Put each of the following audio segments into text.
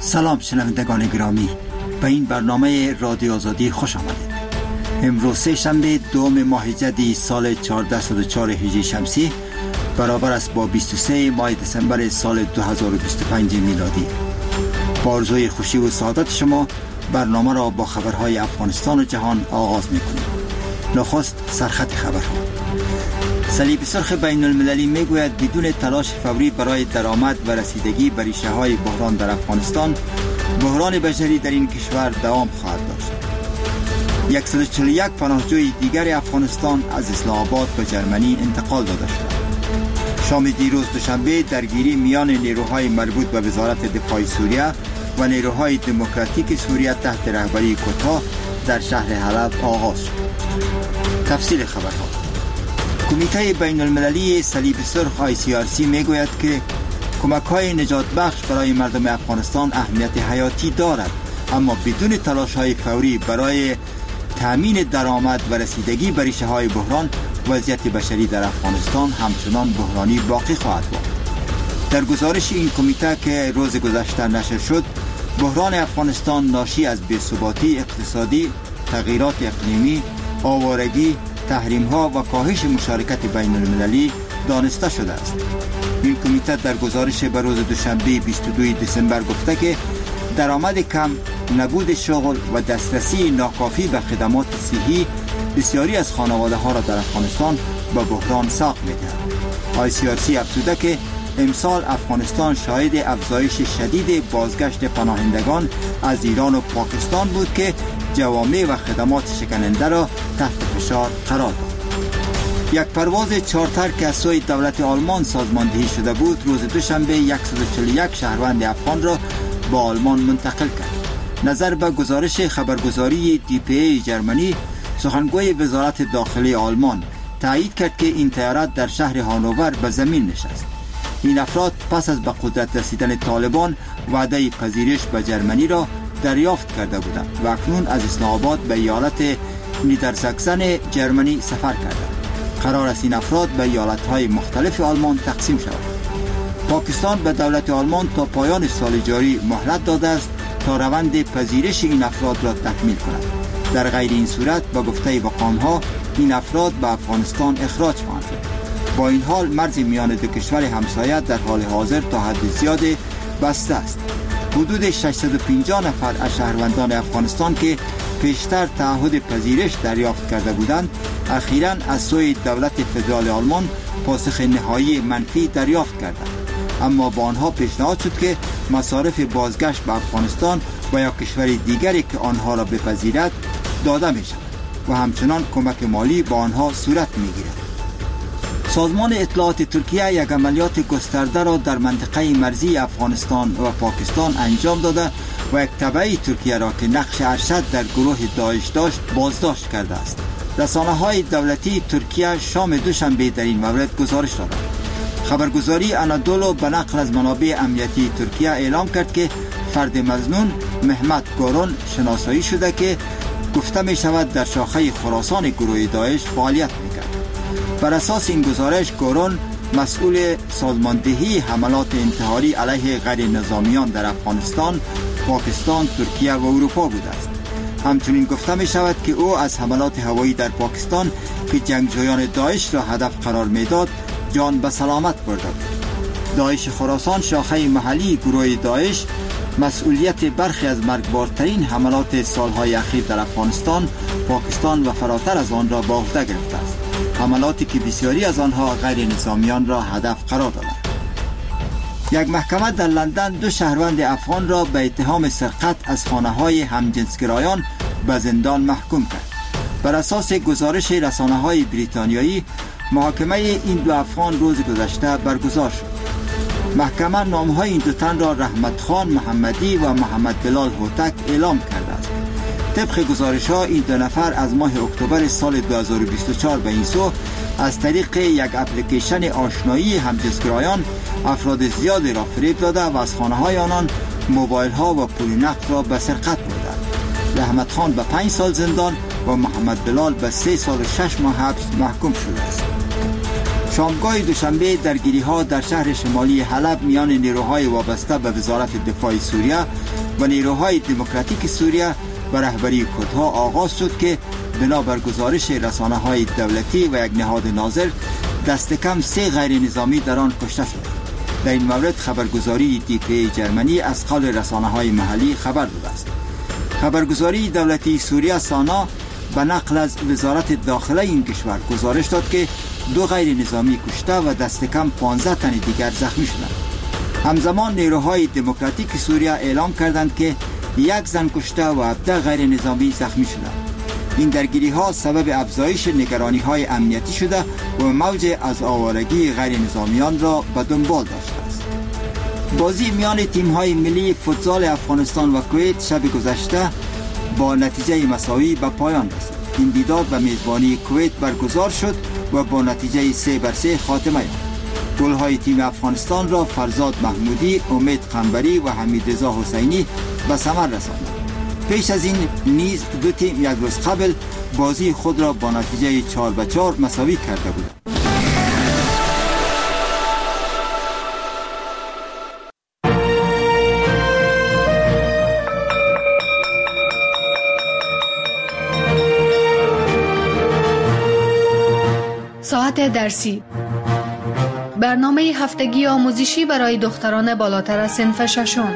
سلام شنوندگان گرامی، به این برنامه رادیو آزادی خوش آمدید. امروز سه شنبه دوم ماه جدی سال 1404 هجری شمسی برابر است با 23 ماه دسامبر سال 2025 میلادی. با آرزوی خوشی و سعادت شما برنامه را با خبرهای افغانستان و جهان آغاز می‌کنیم. نخست سرخط خبرها. صلیب سرخ بین المللی میگوید بدون تلاش فوری برای درآمد و رسیدگی به ریشه‌های بحران در افغانستان، بحران بشری در این کشور دوام خواهد داشت. 141 پناهجوی دیگر افغانستان از اسلام آباد به جرمنی انتقال داده شد. شام دیروز دوشنبه درگیری میان نیروهای مربوط به وزارت دفاع سوریه و نیروهای دموکراتیک سوریه تحت رهبری کوتا در شهر حلب آغاز شد. تفصیل خبرها. کمیته بین المللی صلیب سرخ ICRC میگوید که کمک‌های نجات بخش برای مردم افغانستان اهمیت حیاتی دارد، اما بدون تلاش‌های فوری برای تامین درآمد و رسیدگی به ریشه‌های بحران، وضعیت بشری در افغانستان همچنان بحرانی باقی خواهد بود. در گزارش این کمیته که روز گذشته نشر شد، بحران افغانستان ناشی از بی‌ثباتی اقتصادی، تغییرات اقلیمی، آوارگی، تحریم‌ها و کاهش مشارکت بین المللی دانسته شده است. این کمیته در گزارش به روز دوشنبه 22 دسامبر گفته که درآمد کم، نبود شغل و دسترسی ناکافی به خدمات صحی بسیاری از خانواده‌ها را در افغانستان به بحران ساق می‌دهد. ICRC افزوده که امسال افغانستان شاهد افزایش شدید بازگشت پناهندگان از ایران و پاکستان بود که جوامع و خدمات شکننده را تحت فشار قرار داد. یک پرواز چارتر که از سوی دولت آلمان سازماندهی شده بود روز دوشنبه 141 شهروند افغان را به آلمان منتقل کرد. نظر به گزارش خبرگزاری DPA جرمنی، سخنگوی وزارت داخلی آلمان تایید کرد که این طیاره در شهر هانوور به زمین نشست. این افراد پس از به قدرت رسیدن طالبان وعده پذیرش به جرمنی را دریافت کرده بودند و اکنون از اسلام آباد به ایالت نیدرساکسن جرمنی سفر کردند. قرار است این افراد به ایالت‌های مختلف آلمان تقسیم شوند. پاکستان به دولت آلمان تا پایان سال جاری مهلت داده است تا روند پذیرش این افراد را تکمیل کند. در غیر این صورت به گفته مقام‌ها این افراد به افغانستان اخراج خواهند شد. با این حال مرز میان دو کشور همسایه در حال حاضر تا حد زیاد بسته است. حدود 650 نفر از شهروندان افغانستان که پیشتر تعهد پذیرش دریافت کرده بودند، اخیراً از سوی دولت فدرال آلمان پاسخ نهایی منفی دریافت کردند، اما با آنها پیشنهاد شد که مصارف بازگشت به افغانستان و یا کشور دیگری که آنها را بپذیرد داده می شود و همچنان کمک مالی با آنها صورت می گیرد. سازمان اطلاعات ترکیه یک عملیات گسترده را در منطقه مرزی افغانستان و پاکستان انجام داده و یک تبعی ترکیه را که نقش ارشد در گروه داعش داشت بازداشت کرده است. رسانه‌های دولتی ترکیه شام دوشنبه در این مورد گزارش دادند. خبرگزاری آنادولو به نقل از منابع امنیتی ترکیه اعلام کرد که فرد مظنون مهمت گورون شناسایی شده که گفته می شود در شاخه خراسان گروه داعش فعالیت می‌کرد. بر اساس این گزارش گورون مسئول سازماندهی حملات انتحاری علیه غیر نظامیان در افغانستان، پاکستان، ترکیه و اروپا بوده است. همچنین گفته می شود که او از حملات هوایی در پاکستان که جنگجویان داعش را هدف قرار میداد جان به سلامت برده بود. داعش خراسان شاخه محلی گروه داعش مسئولیت برخی از مرگبارترین حملات سالهای اخیر در افغانستان، پاکستان و فراتر از آن را به عهده گرفته است. حملاتی که بسیاری از آنها غیر نظامیان را هدف قرار دادند. یک محکمه در لندن دو شهروند افغان را به اتهام سرقت از خانه‌های همجنسگرایان به زندان محکوم کرد. بر اساس گزارش رسانه‌های بریتانیایی، محاکمه این دو افغان روز گذشته برگزار شد. محکمه نام‌های این دو تن را رحمت خان محمدی و محمد بلال هوتک اعلام کرده است. طبق گزارش‌ها این دو نفر از ماه اکتبر سال 2024 به این سو از طریق یک اپلیکیشن آشنایی همجنسگرایان افراد زیادی را فریب داده و از خانه‌های آنان موبایل‌ها و پول نقد را به سرقت بردند. رحمت خان به 5 سال زندان و محمد بلال به 3 سال و 6 ماه حبس محکوم شده است. شامگاه دوشنبه درگیری‌ها در شهر شمالی حلب میان نیروهای وابسته به وزارت دفاع سوریه و نیروهای دموکراتیک سوریه به رهبری کردها آغاز شد که بنابر گزارش رسانه‌های دولتی و یک نهاد ناظر دست کم 3 غیر نظامی در آن کشته شد. در این مورد خبرگزاری دیپی جرمنی از قول رسانه‌های محلی خبر داده است. خبرگزاری دولتی سوریه سانا به نقل از وزارت داخله این کشور گزارش داد که 2 غیر نظامی کشته و دست کم 15 تن دیگر زخمی شدند. همزمان نیروهای دموکراتیک سوریه اعلام کردند که 1 زن کشته و 17 غیر نظامی زخمی شدند. این درگیری ها سبب افزایش نگرانی های امنیتی شده و موج از آوارگی غیر نظامیان را به دنبال داشته است. بازی میان تیم های ملی فوتزال افغانستان و کویت شب گذشته با نتیجه مساوی به پایان رسید. این دیدار به میزبانی کویت برگزار شد و با نتیجه 3-3 خاتمه یافت. گل های تیم افغانستان را فرزاد محمودی، امید قنبری و حمید رضا حسینی به ثمر رساندند. پیش از این نیز 2 تیم یک روز قبل بازی خود را با نتیجه 4-4 مساوی کرده بودند. ساعت درسی، برنامه هفتگی آموزشی برای دختران بالاتر از صنف ششم.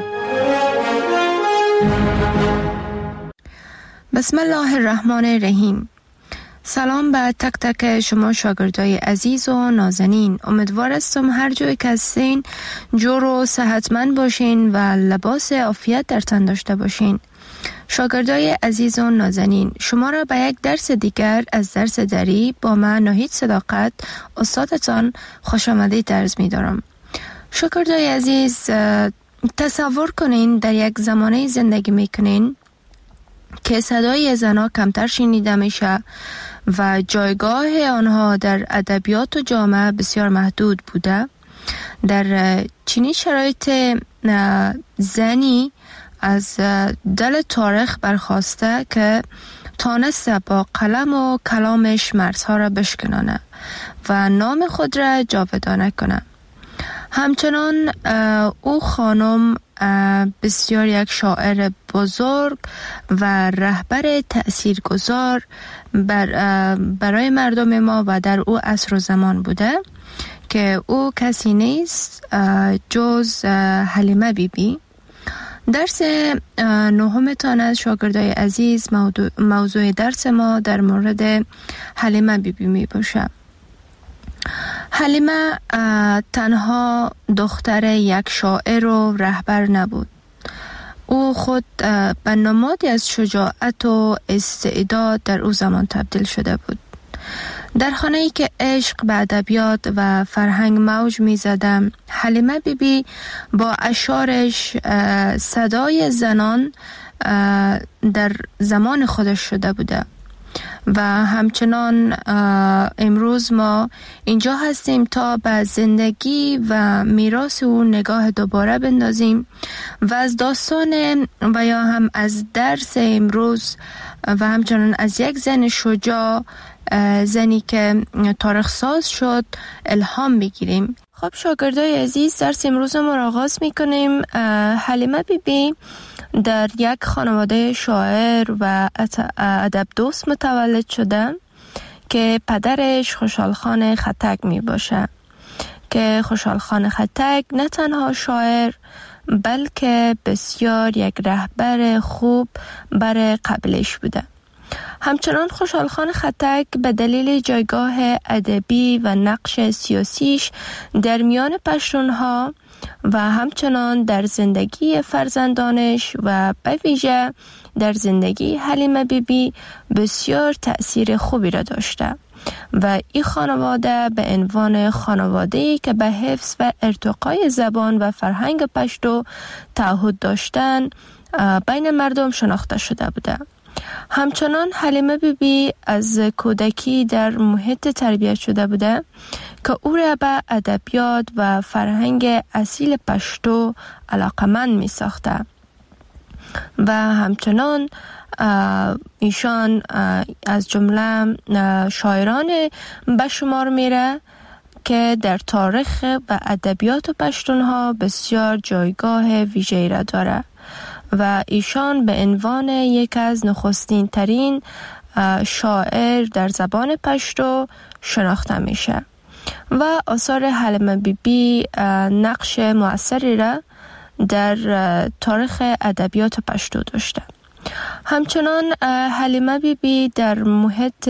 بسم الله الرحمن الرحیم. سلام به تک تک شما شاگردای عزیز و نازنین. امیدوار هستم هر جایی که هستین جور و صحتمند باشین و لباس عافیت در تن داشته باشین. شاگردای عزیز و نازنین، شما را به یک درس دیگر از درس دری با من ناهید صداقت استادتان خوش آمدید عرض می دارم. شاگردای عزیز، تصور کنین در یک زمانه زندگی می کنین که صدای زنها کمتر شنیده میشه و جایگاه آنها در ادبیات و جامعه بسیار محدود بوده. در چنین شرایط زنی از دل تاریخ برخواسته که تانسته با قلم و کلامش مرزها را بشکنانه و نام خود را جاودانه کنه. همچنان او خانم بسیار یک شاعر بزرگ و رهبر تأثیرگذار برای مردم ما و در او عصر و زمان بوده که او کسی نیست جز حلیمه بیبی. درس 9 تان از شاگردای عزیز موضوع درس ما در مورد حلیمه بیبی می باشه. حلیمه تنها دختر یک شاعر و رهبر نبود. او خود به نمادی از شجاعت و استعداد در او زمان تبدیل شده بود. در خانه‌ای که عشق به ادبیات و فرهنگ موج می‌زد، حلیمه بیبی با اشعارش صدای زنان در زمان خودش شده بوده و همچنان امروز ما اینجا هستیم تا به زندگی و میراث او نگاه دوباره بندازیم و از داستان و یا هم از درس امروز و همچنان از یک زن شجاع، زنی که تاریخ ساز شد، الهام بگیریم. خب شاگردای عزیز، درس امروز ما را آغاز میکنیم. حلیمه بیبی در یک خانواده شاعر و ادب دوست متولد شده که پدرش خوشحال خان خطک می باشه که خوشحال خان خطک نه تنها شاعر بلکه بسیار یک رهبر خوب برای قبیله‌اش بوده. همچنان خوشحال خان خطک به دلیل جایگاه ادبی و نقش سیاسیش در میان پشتونها و همچنان در زندگی فرزندانش و به ویژه در زندگی حلیمه بیبی بسیار تأثیر خوبی را داشته و این خانواده به عنوان خانواده‌ای که به حفظ و ارتقای زبان و فرهنگ پشتو تعهد داشتن بین مردم شناخته شده بوده. همچنان حلیمه بیبی از کودکی در محیط تربیت شده بوده که او را به ادبیات و فرهنگ اصیل پشتو علاقمند می ساخته و همچنان ایشان از جمله شاعران به شمار میره که در تاریخ و ادبیات پشتونها بسیار جایگاه ویژه‌ای را داره و ایشان به عنوان یک از نخستین ترین شاعر در زبان پشتو شناخته میشه و آثار حلیمه بیبی نقش مؤثری را در تاریخ ادبیات پشتو داشته. همچنان حلیمه بیبی در محیط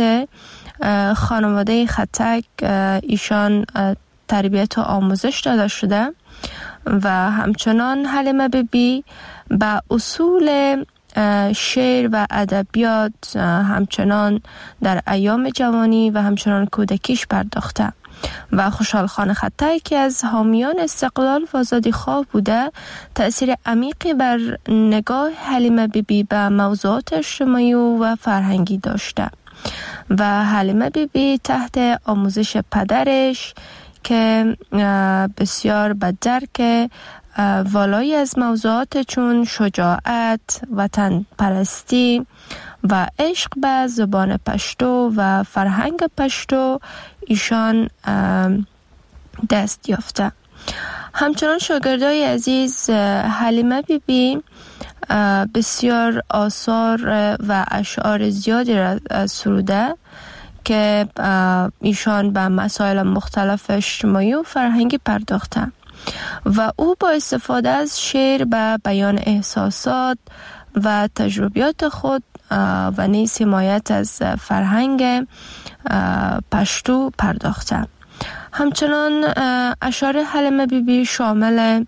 خانواده خطک ایشان تربیت و آموزش داده شده و همچنان حلیمه بیبی به اصول شعر و ادبیات همچنان در ایام جوانی و همچنان کودکیش پرداخته و خوشحال خان خطک که از حامیان استقلال و آزادی خواه بوده تأثیر عمیقی بر نگاه حلیمه بیبی به موضوعات اجتماعی و فرهنگی داشته و حلیمه بیبی تحت آموزش پدرش که بسیار به درک والایی از موضوعات چون شجاعت، وطن پرستی و عشق به زبان پشتو و فرهنگ پشتو ایشان دست یافته. همچنان شاگردای عزیز حلیمه بیبی بسیار آثار و اشعار زیادی را سروده که ایشان به مسائل مختلف اجتماعی و فرهنگی پرداخته و او با استفاده از شعر به بیان احساسات و تجربیات خود و نیز حمایت از فرهنگ پشتو پرداخته. همچنان اشعار حلیمه بیبی شامل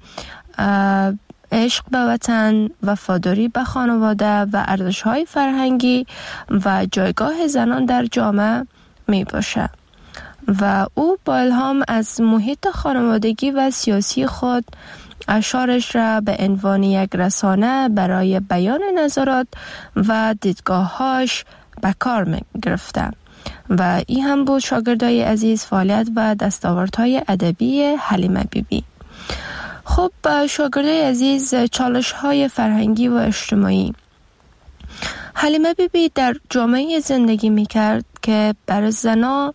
عشق به وطن، وفاداری به خانواده و ارزش‌های فرهنگی و جایگاه زنان در جامعه می باشه و او با الهام از محیط خانوادگی و سیاسی خود اشعارش را به عنوان یک رسانه برای بیان نظرات و دیدگاه‌هاش به کار می گرفته و این هم بود شاگردای عزیز فعالیت و دستاوردهای ادبی حلیمه بیبی. خب شاگردای عزیز چالش‌های فرهنگی و اجتماعی. حلیمه بیبی در جامعه زندگی می‌کرد که برای زنان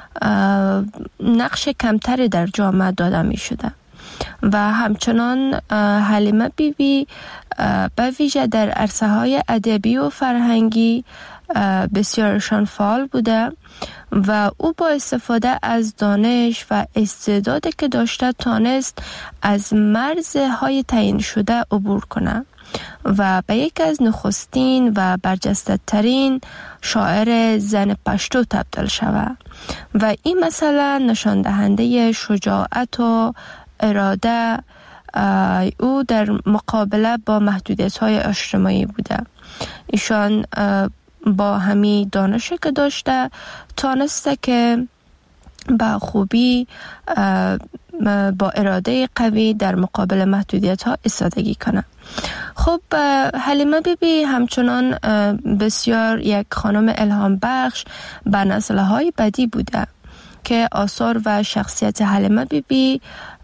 نقش کمتری در جامعه داده می‌شده و همچنان حلیمه بیبی به ویژه در عرصه‌های ادبی و فرهنگی بسیارشان فعال بوده و او با استفاده از دانش و استعدادی که داشته تانست از مرزهای تعیین شده عبور کنه و به یک از نخستین و برجسته ترین شاعر زن پشتو تبدیل شود و این مثلا نشان دهنده شجاعت و اراده او در مقابله با محدودیت‌های اجتماعی بوده. ایشان با همین دانشی که داشته تانسته که با خوبی با اراده قوی در مقابل محدودیت‌ها ایستادگی کنه. خب حلیمه بیبی همچنان بسیار یک خانم الهام بخش به نسل‌های بعدی بوده که آثار و شخصیت حلیمه بیبی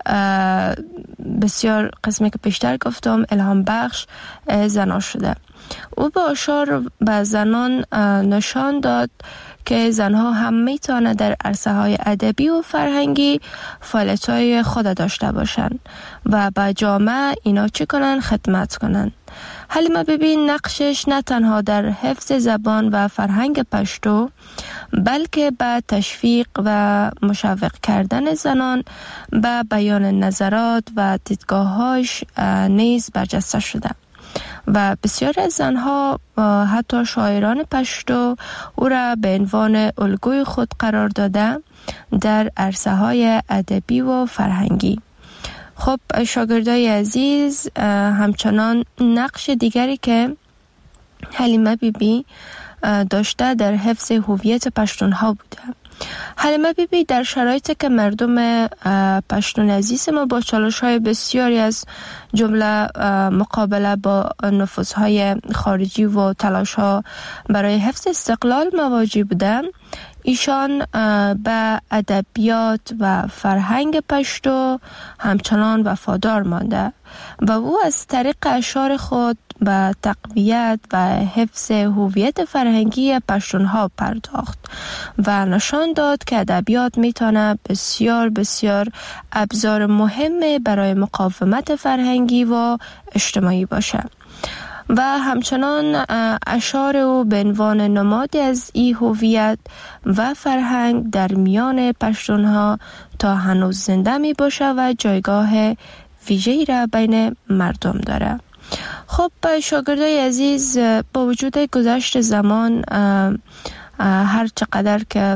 بسیار قسمی که پیشتر گفتم الهام بخش زنان شده. او با اشعار به زنان نشان داد که زنها هم میتونه در عرصه‌های ادبی و فرهنگی فعالیت‌های خود داشته باشند و به جامعه اینا چی کنن؟ خدمت کنن. حلیمه بیبی نقشش نه تنها در حفظ زبان و فرهنگ پشتو بلکه به تشویق و مشوق کردن زنان به بیان نظرات و دیدگاه‌هاش نیز برجسته شده و بسیار از زنها حتی شاعران پشتو او را به عنوان الگوی خود قرار داده در عرصه‌های ادبی و فرهنگی. خب شاگردای عزیز همچنان نقش دیگری که حلیمه بیبی داشته در حفظ هویت پشتونها بوده. حلیمه بیبی در شرایطی که مردم پشتون عزیز ما با چالش‌های بسیاری از جمله مقابله با نفوذهای خارجی و تلاش‌ها برای حفظ استقلال مواجه بودند، ایشان به ادبیات و فرهنگ پشتو همچنان وفادار مانده و او از طریق اشعار خود به تقویت و حفظ هویت فرهنگی پشتونها پرداخت و نشان داد که ادبیات میتونه بسیار بسیار ابزار مهم برای مقاومت فرهنگی و اجتماعی باشه. و همچنان اشعار او به عنوان نمادی از این هویت و فرهنگ در میان پشتونها تا هنوز زنده می باشه و جایگاه ویژه‌ای را بین مردم داره. خب شاگردای عزیز، با وجود گذشت زمان، هر چقدر که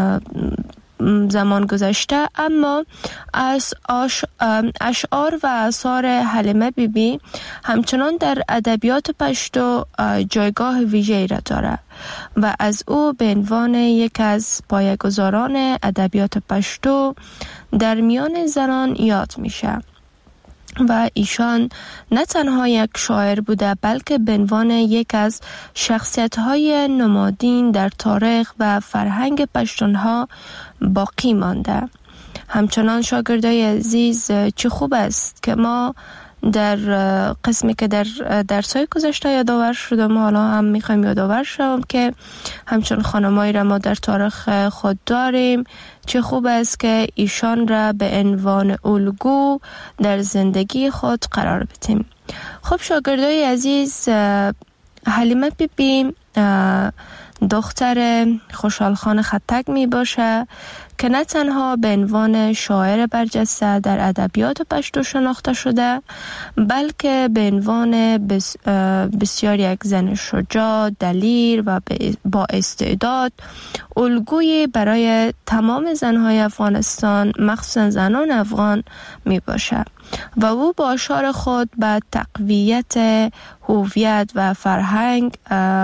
زمان گذشته، اما از اشعار و آثار حلیمه بیبی همچنان در ادبیات پشتو جایگاه ویژه‌ای را داره و از او به عنوان یک از پایه‌گذاران ادبیات پشتو در میان زنان یاد میشه. و ایشان نه تنها یک شاعر بوده، بلکه به عنوان یک از شخصیت‌های نمادین در تاریخ و فرهنگ پشتونها باقی مانده. همچنان شاگردای عزیز، چه خوب است که ما در قسمی که در درس‌های گذشته یادآور شدم، حالا هم میخوایم یادآور شوم که همچون خانمایی را ما در تاریخ خود داریم. چه خوب است که ایشان را به عنوان الگو در زندگی خود قرار بدیم. خب شاگردای عزیز، حلیمه بیبی دختر خوشحال خان خطک می باشه که نه تنها به عنوان شاعر برجسته در ادبیات پشتو شناخته شده، بلکه به عنوان بسیار یک زن شجاع، دلیر و با استعداد، الگویی برای تمام زنهای افغانستان، مخصوصا زنان افغان می باشه و او با اشعار خود به تقویت هویت و فرهنگ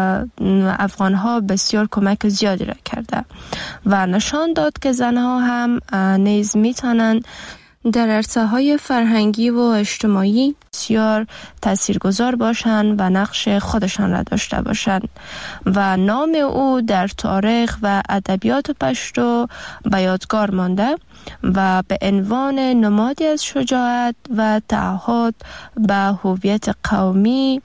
افغانها بسیار کمک زیادی را کرده و نشان داد که زنها هم نیز میتونن در عرصه‌های فرهنگی و اجتماعی بسیار تاثیرگذار باشند و نقش خودشان را داشته باشند و نام او در تاریخ و ادبیات پشتو به یادگار مانده و به عنوان نمادی از شجاعت و تعهد به هویت قومی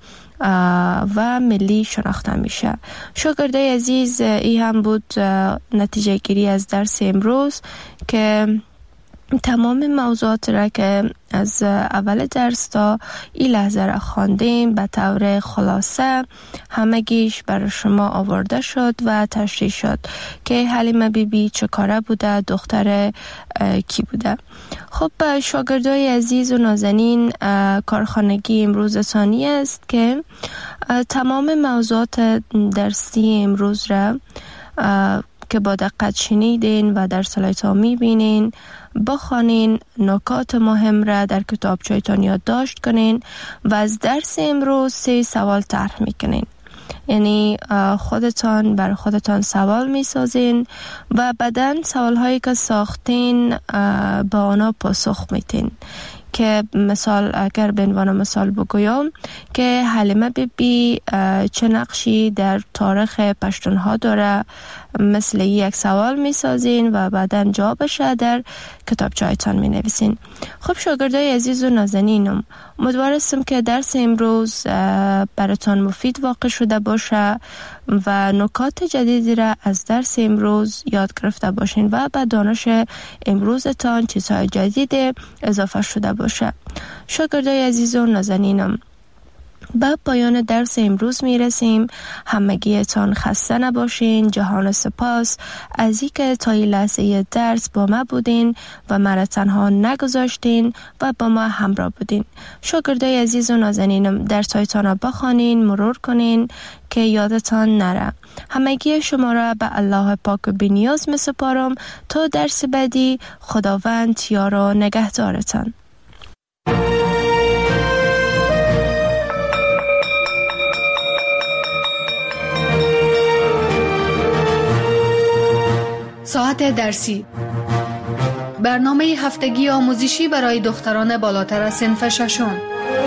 و ملی شناخته میشه. شاگردای عزیز، این هم بود نتیجه گیری از درس امروز که تمام موضوعات را که از اول درس تا این لحظه را خواندیم به طور خلاصه همگیش برای شما آورده شد و تشریح شد که حلیمه بیبی چه کاره بوده، دختر کی بوده. خب شاگردای عزیز و نازنین، کارخانگی امروز ثانی است که تمام موضوعات درسی امروز را که با دقت شنیدین و در سلایت ها میبینین بخوانین، نکات مهم را در کتابچه‌تان یادداشت کنین و از درس امروز 3 سوال طرح میکنین. یعنی خودتان بر خودتان سوال میسازین و بعداً سوال هایی که ساختین با آنها پاسخ میتین. که مثال اگر به عنوان مثال بگویم که حلیمه بیبی چه نقشی در تاریخ پشتونها داره، مثل یک سوال می سازین و بعدا جوابش در کتابچه‌تان می نویسین. خب شاگردای عزیز و نازنینم، امیدوارم که درس امروز براتان مفید واقع شده باشه و نکات جدیدی را از درس امروز یاد گرفته باشین و به دانش امروزتان چیزهای جدید اضافه شده باشه. شاگردای عزیز و نازنینم، به پایان درس امروز میرسیم. همگیتان خسته نباشین. جهان سپاس از اینکه تا این لحظه درس با ما بودین و مرا تنها نگذاشتین و با ما همراه بودین. شاگردای عزیز و نازنینم، درسایتان را بخوانین، مرور کنین که یادتان نره. همگی شما را به الله پاک و بی‌نیاز میسپارم تا درس بعدی. خداوند یار و نگهدارتان. ساعت درسی، برنامه هفتگی آموزشی برای دختران بالاتر از صنف ششم.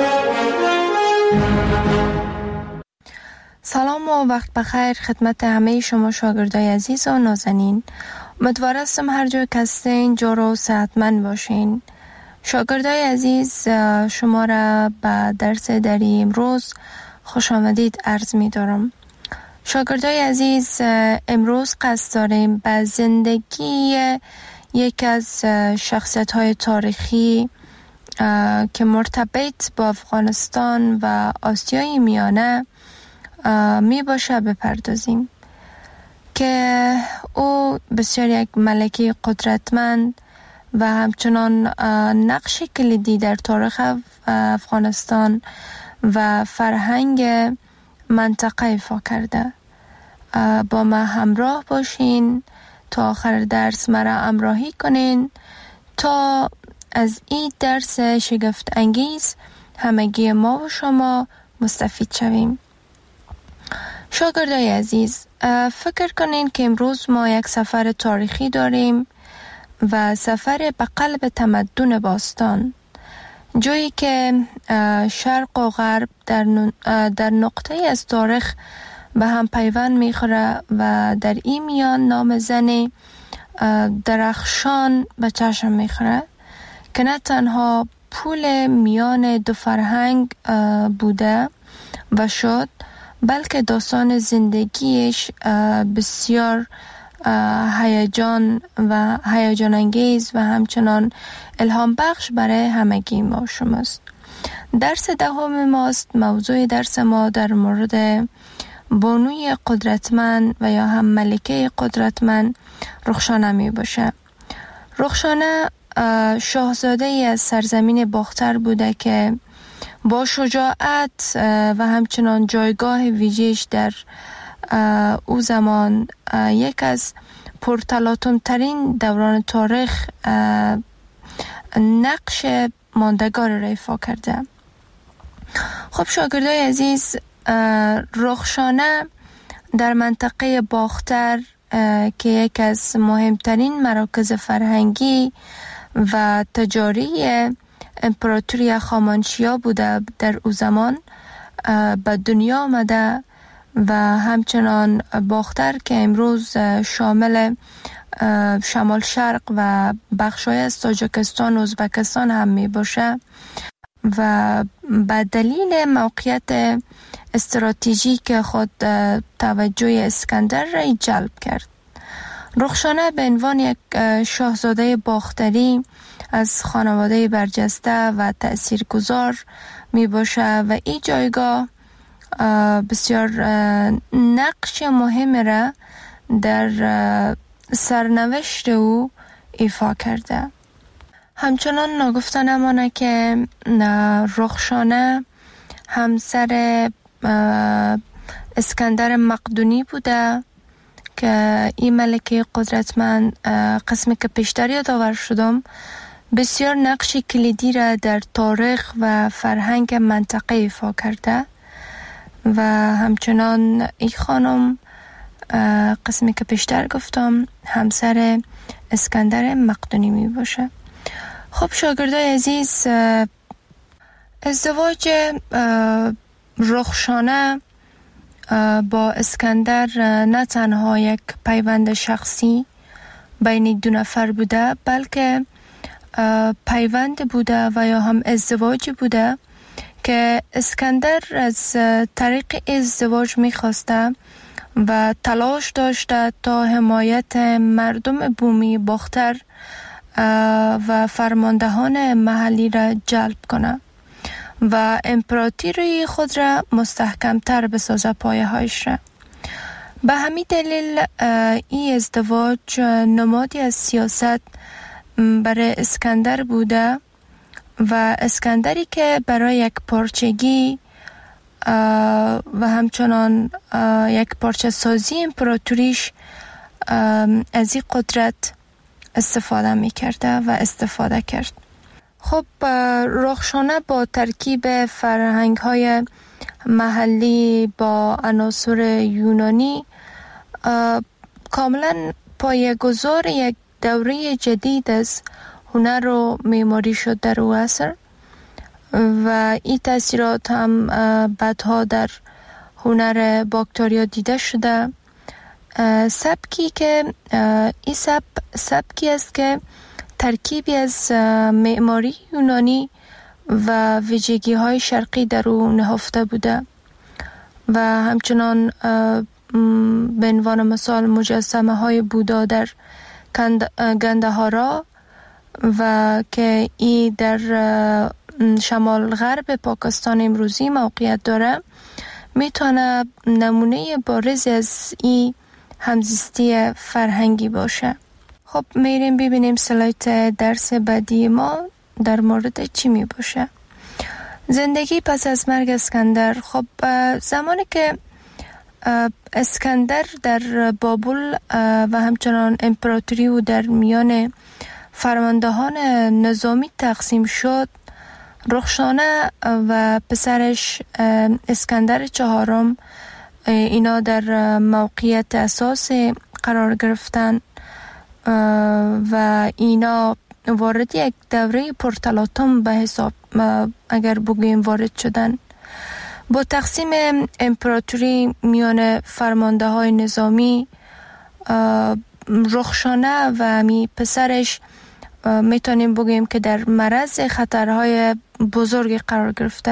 سلام و وقت بخیر خدمت همه شما شاگردای عزیز و نازنین. امیدوارم هر جای که هستین جور و صحتمند باشین. شاگردای عزیز، شما را به درس دری امروز خوش آمدید عرض می دارم. شاگردای عزیز، امروز قصد داریم به زندگی یک از شخصیت‌های تاریخی که مرتبط با افغانستان و آسیای میانه می باشه بپردازیم که او بسیار یک ملکه قدرتمند و همچنان نقش کلیدی در تاریخ افغانستان و فرهنگ منطقه ایفا کرده. با ما همراه باشین تا آخر درس مرا همراهی کنین تا از این درس شگفت انگیز همگی ما و شما مستفید شویم. شاگردای عزیز، فکر کنین که امروز ما یک سفر تاریخی داریم و سفر به قلب تمدن باستان، جایی که شرق و غرب در نقطه از تاریخ به هم پیوند میخوره و در این میان نام زن درخشان به چشم میخوره که نه تنها پول میان دو فرهنگ بوده و شد، بلکه داستان زندگیش بسیار هیجان انگیز و همچنان الهام بخش برای همگی ما شماست. درس دهم ماست. موضوع درس ما در مورد بانوی قدرتمند و یا هم ملکه قدرتمند رخشانه می باشه. رخشانه شاهزاده ای از سرزمین باختر بوده که با شجاعت و همچنان جایگاه ویژه‌اش در او زمان یک از پرتلاطم ترین دوران تاریخ نقش ماندگار را ایفا کرده. خب شاگردای عزیز، رخشانه در منطقه باختر که یک از مهمترین مراکز فرهنگی و تجاری امپراتوری هخامنشیا بوده در او زمان به دنیا آمده و همچنان باختر که امروز شامل شمال شرق و بخشای از تاجیکستان و ازبکستان هم می باشه و به دلیل موقعیت استراتژیک خود توجه اسکندر را جلب کرد. رخشانه به عنوان یک شاهزاده باختری از خانواده برجسته و تأثیرگذار می باشه و این جایگاه بسیار نقش مهم را در سرنوشت او ایفا کرده. همچنان ناگفته نمانه که رخشانه همسر اسکندر مقدونی بوده که این ملکه قدرتمند، قسمی که پیشتر یادآور شدم، بسیار نقش کلیدی را در تاریخ و فرهنگ منطقه ایفا کرده و همچنان این خانم، قسمی که پیشتر گفتم، همسر اسکندر مقدونی می باشه. خب شاگردای عزیز، ازدواج رخشانه با اسکندر نه تنها یک پیوند شخصی بین دو نفر بوده، بلکه پیوند بوده و یا هم ازدواج بوده که اسکندر از طریق ازدواج می‌خواسته و تلاش داشته تا حمایت مردم بومی باختر و فرماندهان محلی را جلب کنه و امپراتوری خود را مستحکم‌تر بسازه، پایه‌هایش را. به همین دلیل این ازدواج نمادی از سیاست برای اسکندر بوده و اسکندری که برای یک پارچگی و همچنان یک پارچه سازی امپراتوریش از این قدرت استفاده می کرده و استفاده کرد. خب رخشانه با ترکیب فرهنگ های محلی با عناصر یونانی کاملا پایه‌گذار یک دوره جدید از هنر و معماری شد در او عصر و این تاثیرات هم بعدها در هنر باکتریا دیده شده. سبکی که این سبکی است که ترکیبی از معماری یونانی و ویژگی های شرقی در او نهفته بوده و همچنان به عنوان مثال مجسمه های بودا در گندهارا و که ای در شمال غرب پاکستان امروزی موقعیت داره میتونه نمونه بارزی از این همزیستی فرهنگی باشه. خب میریم ببینیم سلایت درس بعدی ما در مورد چی می باشه. زندگی پس از مرگ اسکندر. خب زمانی که اسکندر در بابل و همچنان امپراتوری و در میان فرماندهان نظامی تقسیم شد، رخشانه و پسرش اسکندر چهارم اینا در موقعیت اساسی قرار گرفتن و اینا وارد یک دوره پرتلاطم به حساب اگر بگوییم وارد شدن. با تقسیم امپراتوری میان فرمانده های نظامی، رخشانه و می پسرش میتونیم بگوییم که در معرض خطرهای بزرگی قرار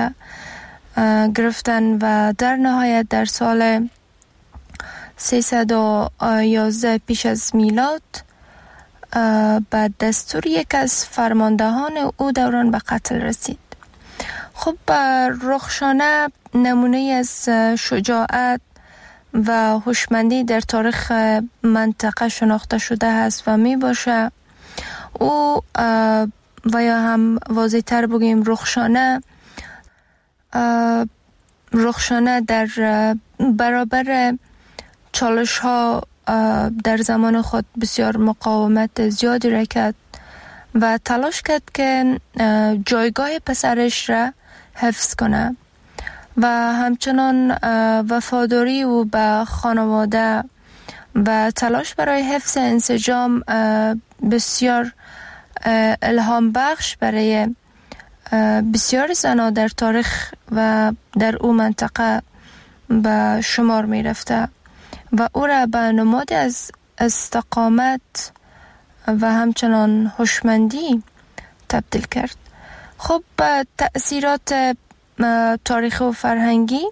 گرفتن و در نهایت در سال 311 پیش از میلاد بعد دستور یک از فرماندهان او دوران به قتل رسید. خب رخشانه نمونه از شجاعت و هوشمندی در تاریخ منطقه شناخته شده است و می باشه. او و یا هم واضح تر بگیم رخشانه در برابر چالش ها در زمان خود بسیار مقاومت زیادی را کرد و تلاش کرد که جایگاه پسرش را حفظ کنه و همچنان وفاداری او به خانواده و تلاش برای حفظ انسجام بسیار الهام بخش برای بسیار زنان در تاریخ و در او منطقه به شمار می رفته و او را به نماد از استقامت و همچنان هوشمندی تبدیل کرد. خب تأثیرات تاریخی و فرهنگی،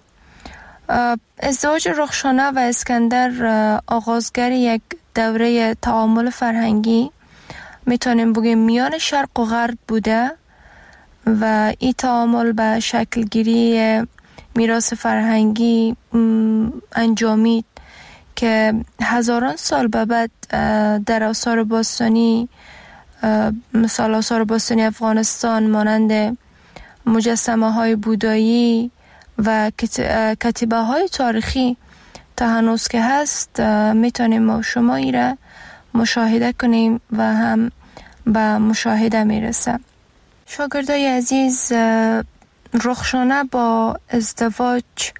ازدواج رخشانه و اسکندر آغازگر یک دوره تعامل فرهنگی میتونیم بگیم میان شرق و غرب بوده و این تعامل به شکل گیری میراث فرهنگی انجامید که هزاران سال به بعد در آثار باستانی، مثال آثار باستانی افغانستان مانند مجسمه های بودایی و کتیبه های تاریخی تا هنوز که هست میتونیم ما شما ای را مشاهده کنیم و هم به مشاهده میرسه. شاگردای عزیز، رخشانه با ازدواج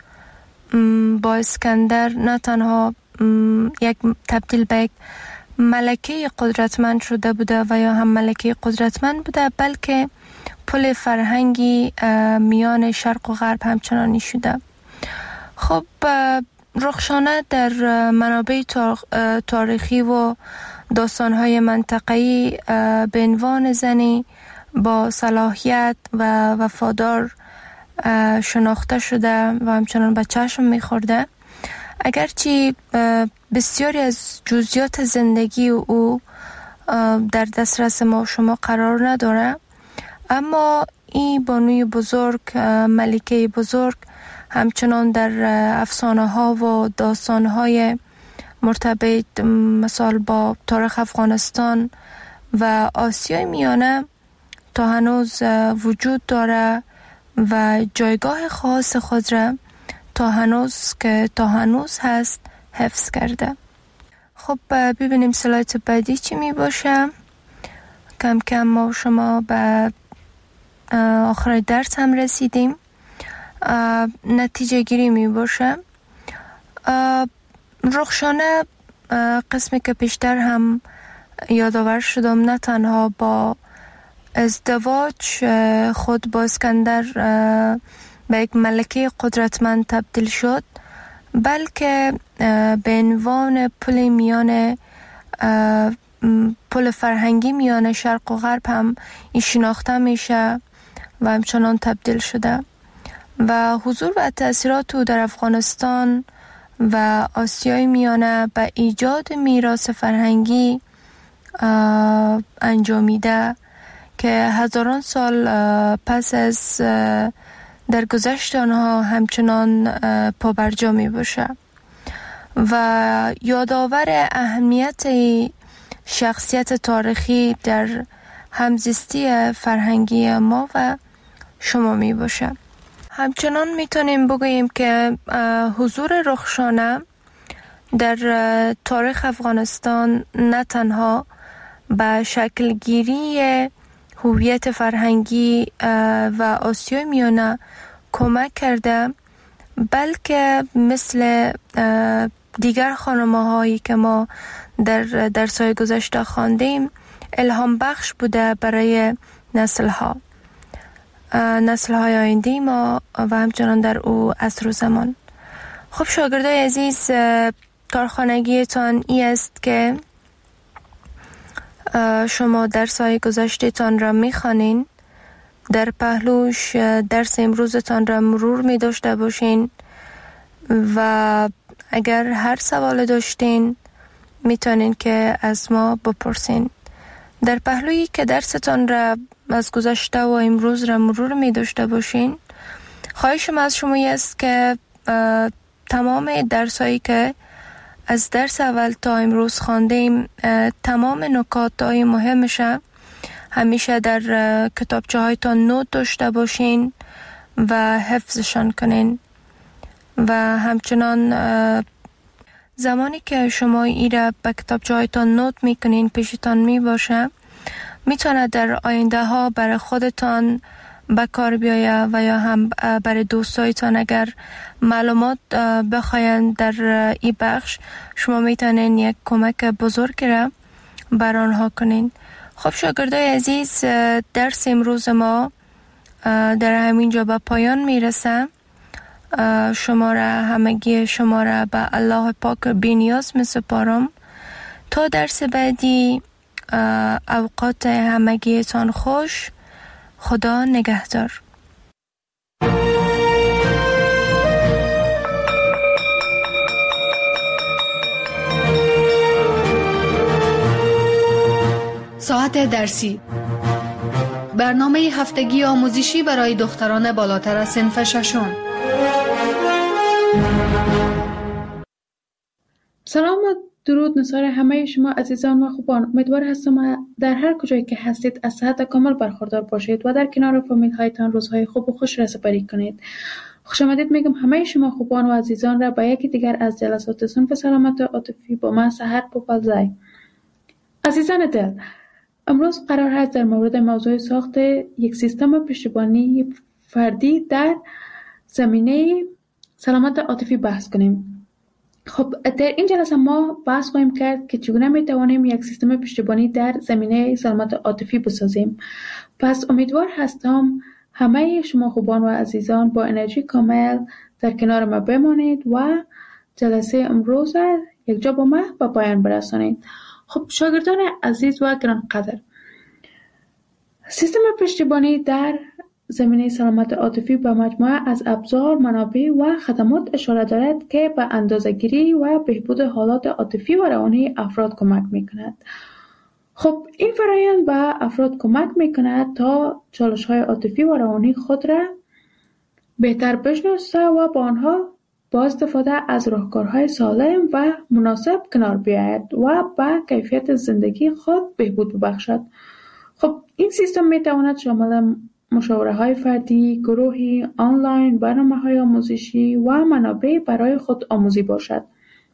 با اسکندر نه تنها یک تبدیل به یک ملکه قدرتمند شده بوده و یا هم ملکه قدرتمند بوده، بلکه پل فرهنگی میان شرق و غرب همچنانی شده. خب رخشانه در منابع تاریخی و داستان‌های منطقه‌ای به عنوان زنی با صلاحیت و وفادار شناخته شده و همچنان به چشم می‌خورده. اگرچه بسیاری از جزئیات زندگی او در دسترس ما شما قرار نداره، اما این بانوی بزرگ، ملکه بزرگ، همچنان در افسانه ها و داستان های مرتبط مثال با تاریخ افغانستان و آسیای میانه تا هنوز وجود داره و جایگاه خاص خود را تا هنوز هست حفظ کرده. خب ببینیم سلایت بعدی چی می باشه. کم کم ما و شما به آخر درس هم رسیدیم. نتیجه گیری می باشه. رخشانه قسمی که پیشتر هم یادآور شدم نه تنها با ازدواج خود با اسکندر به یک ملکه قدرتمند تبدیل شد، بلکه به عنوان پل فرهنگی میان شرق و غرب هم این شناخته میشه و همچنان تبدیل شده و حضور و تأثیرات او در افغانستان و آسیای میانه به ایجاد میراث فرهنگی انجامیده که هزاران سال پس از درگذشت آنها همچنان پابرجا می باشه و یادآور اهمیت شخصیت تاریخی در همزیستی فرهنگی ما و شما می باشه. همچنان می تونیم بگوییم که حضور رخشانه در تاریخ افغانستان نه تنها به شکلگیری هویت فرهنگی و آسیای میانه کمک کرده، بلکه مثل دیگر خانم‌هایی که ما در درس‌های گذشته خواندیم الهام بخش بوده برای نسل‌های آینده ما و همچنان در او عصر و زمان. خب شاگردای عزیز، کارخانگیتان ای است که شما درس‌های گذشته‌تان را می‌خوانین، در پهلوش درس امروزتان را مرور می داشته باشین و اگر هر سوال داشتین میتونین که از ما بپرسین. در پهلویی که درستان را از گذشته و امروز را مرور می داشته باشین، خواهشم از شما است که تمام درسایی که از درس اول تا امروز خواندیم، تمام نکات‌های مهمش همیشه در کتابچه هایتان نوت داشته باشین و حفظشان کنین و همچنان زمانی که شما ایره به کتابچه هایتان نوت میکنین پیشتان می باشه، میتونه در آینده ها برای خودتان به کار بیایه و یا هم برای دوستایتان اگر معلومات بخواین در این بخش، شما میتونین یک کمک بزرگ را بر آنها کنین. خب شاگردای عزیز، درس امروز ما در همین جا به پایان میرسه. همگی شما را به الله پاک بی نیاز می سپارم. تا درس بعدی، اوقات همگیتان خوش. خدا نگهدار. ساعت درسی، برنامه هفتگی آموزشی برای دختران بالاتر از صنف ششم. سلام و درود نثار همه شما عزیزان و خوبان. امیدوار هستم در هر کجایی که هستید از صحت کامل برخوردار باشید و در کنار فامیل هایتان روزهای خوب و خوش را سپری کنید. خوش آمدید میگم همه شما خوبان و عزیزان را به یکی دیگر از جلسات صنف سلامت عاطفی با من سحر پوپلزای. عزیزان دل، امروز قرار است در مورد موضوع ساخت یک سیستم پشتیبانی فردی در زمینه سلامت عاطفی بحث کنیم. خب در این جلسه ما بحث خواهیم کرد که چگونه می توانیم یک سیستم پشتیبانی در زمینه سلامت عاطفی بسازیم. پس امیدوار هستم همه شما خوبان و عزیزان با انرژی کامل در کنار ما بمانید و جلسه امروز یک جا با ما به پایان برسانید. خب شاگردان عزیز و گرانقدر، سیستم پشتیبانی در زمینه سلامت عاطفی به مجموعه از ابزار، منابع و خدمات اشاره دارد که به اندازه‌گیری و بهبود حالات عاطفی و روانی افراد کمک می‌کند. خب این فرآیند به افراد کمک می‌کند تا چالش‌های عاطفی و روانی خود را بهتر بشناسه و با آنها با استفاده از راهکارهای سالم و مناسب کنار بیاید و به کیفیت زندگی خود بهبود ببخشد. خب این سیستم می‌تواند شامل مشاوره‌های فردی، گروهی، آنلاین، برنامه‌های آموزشی و منابع برای خود آموزی باشد.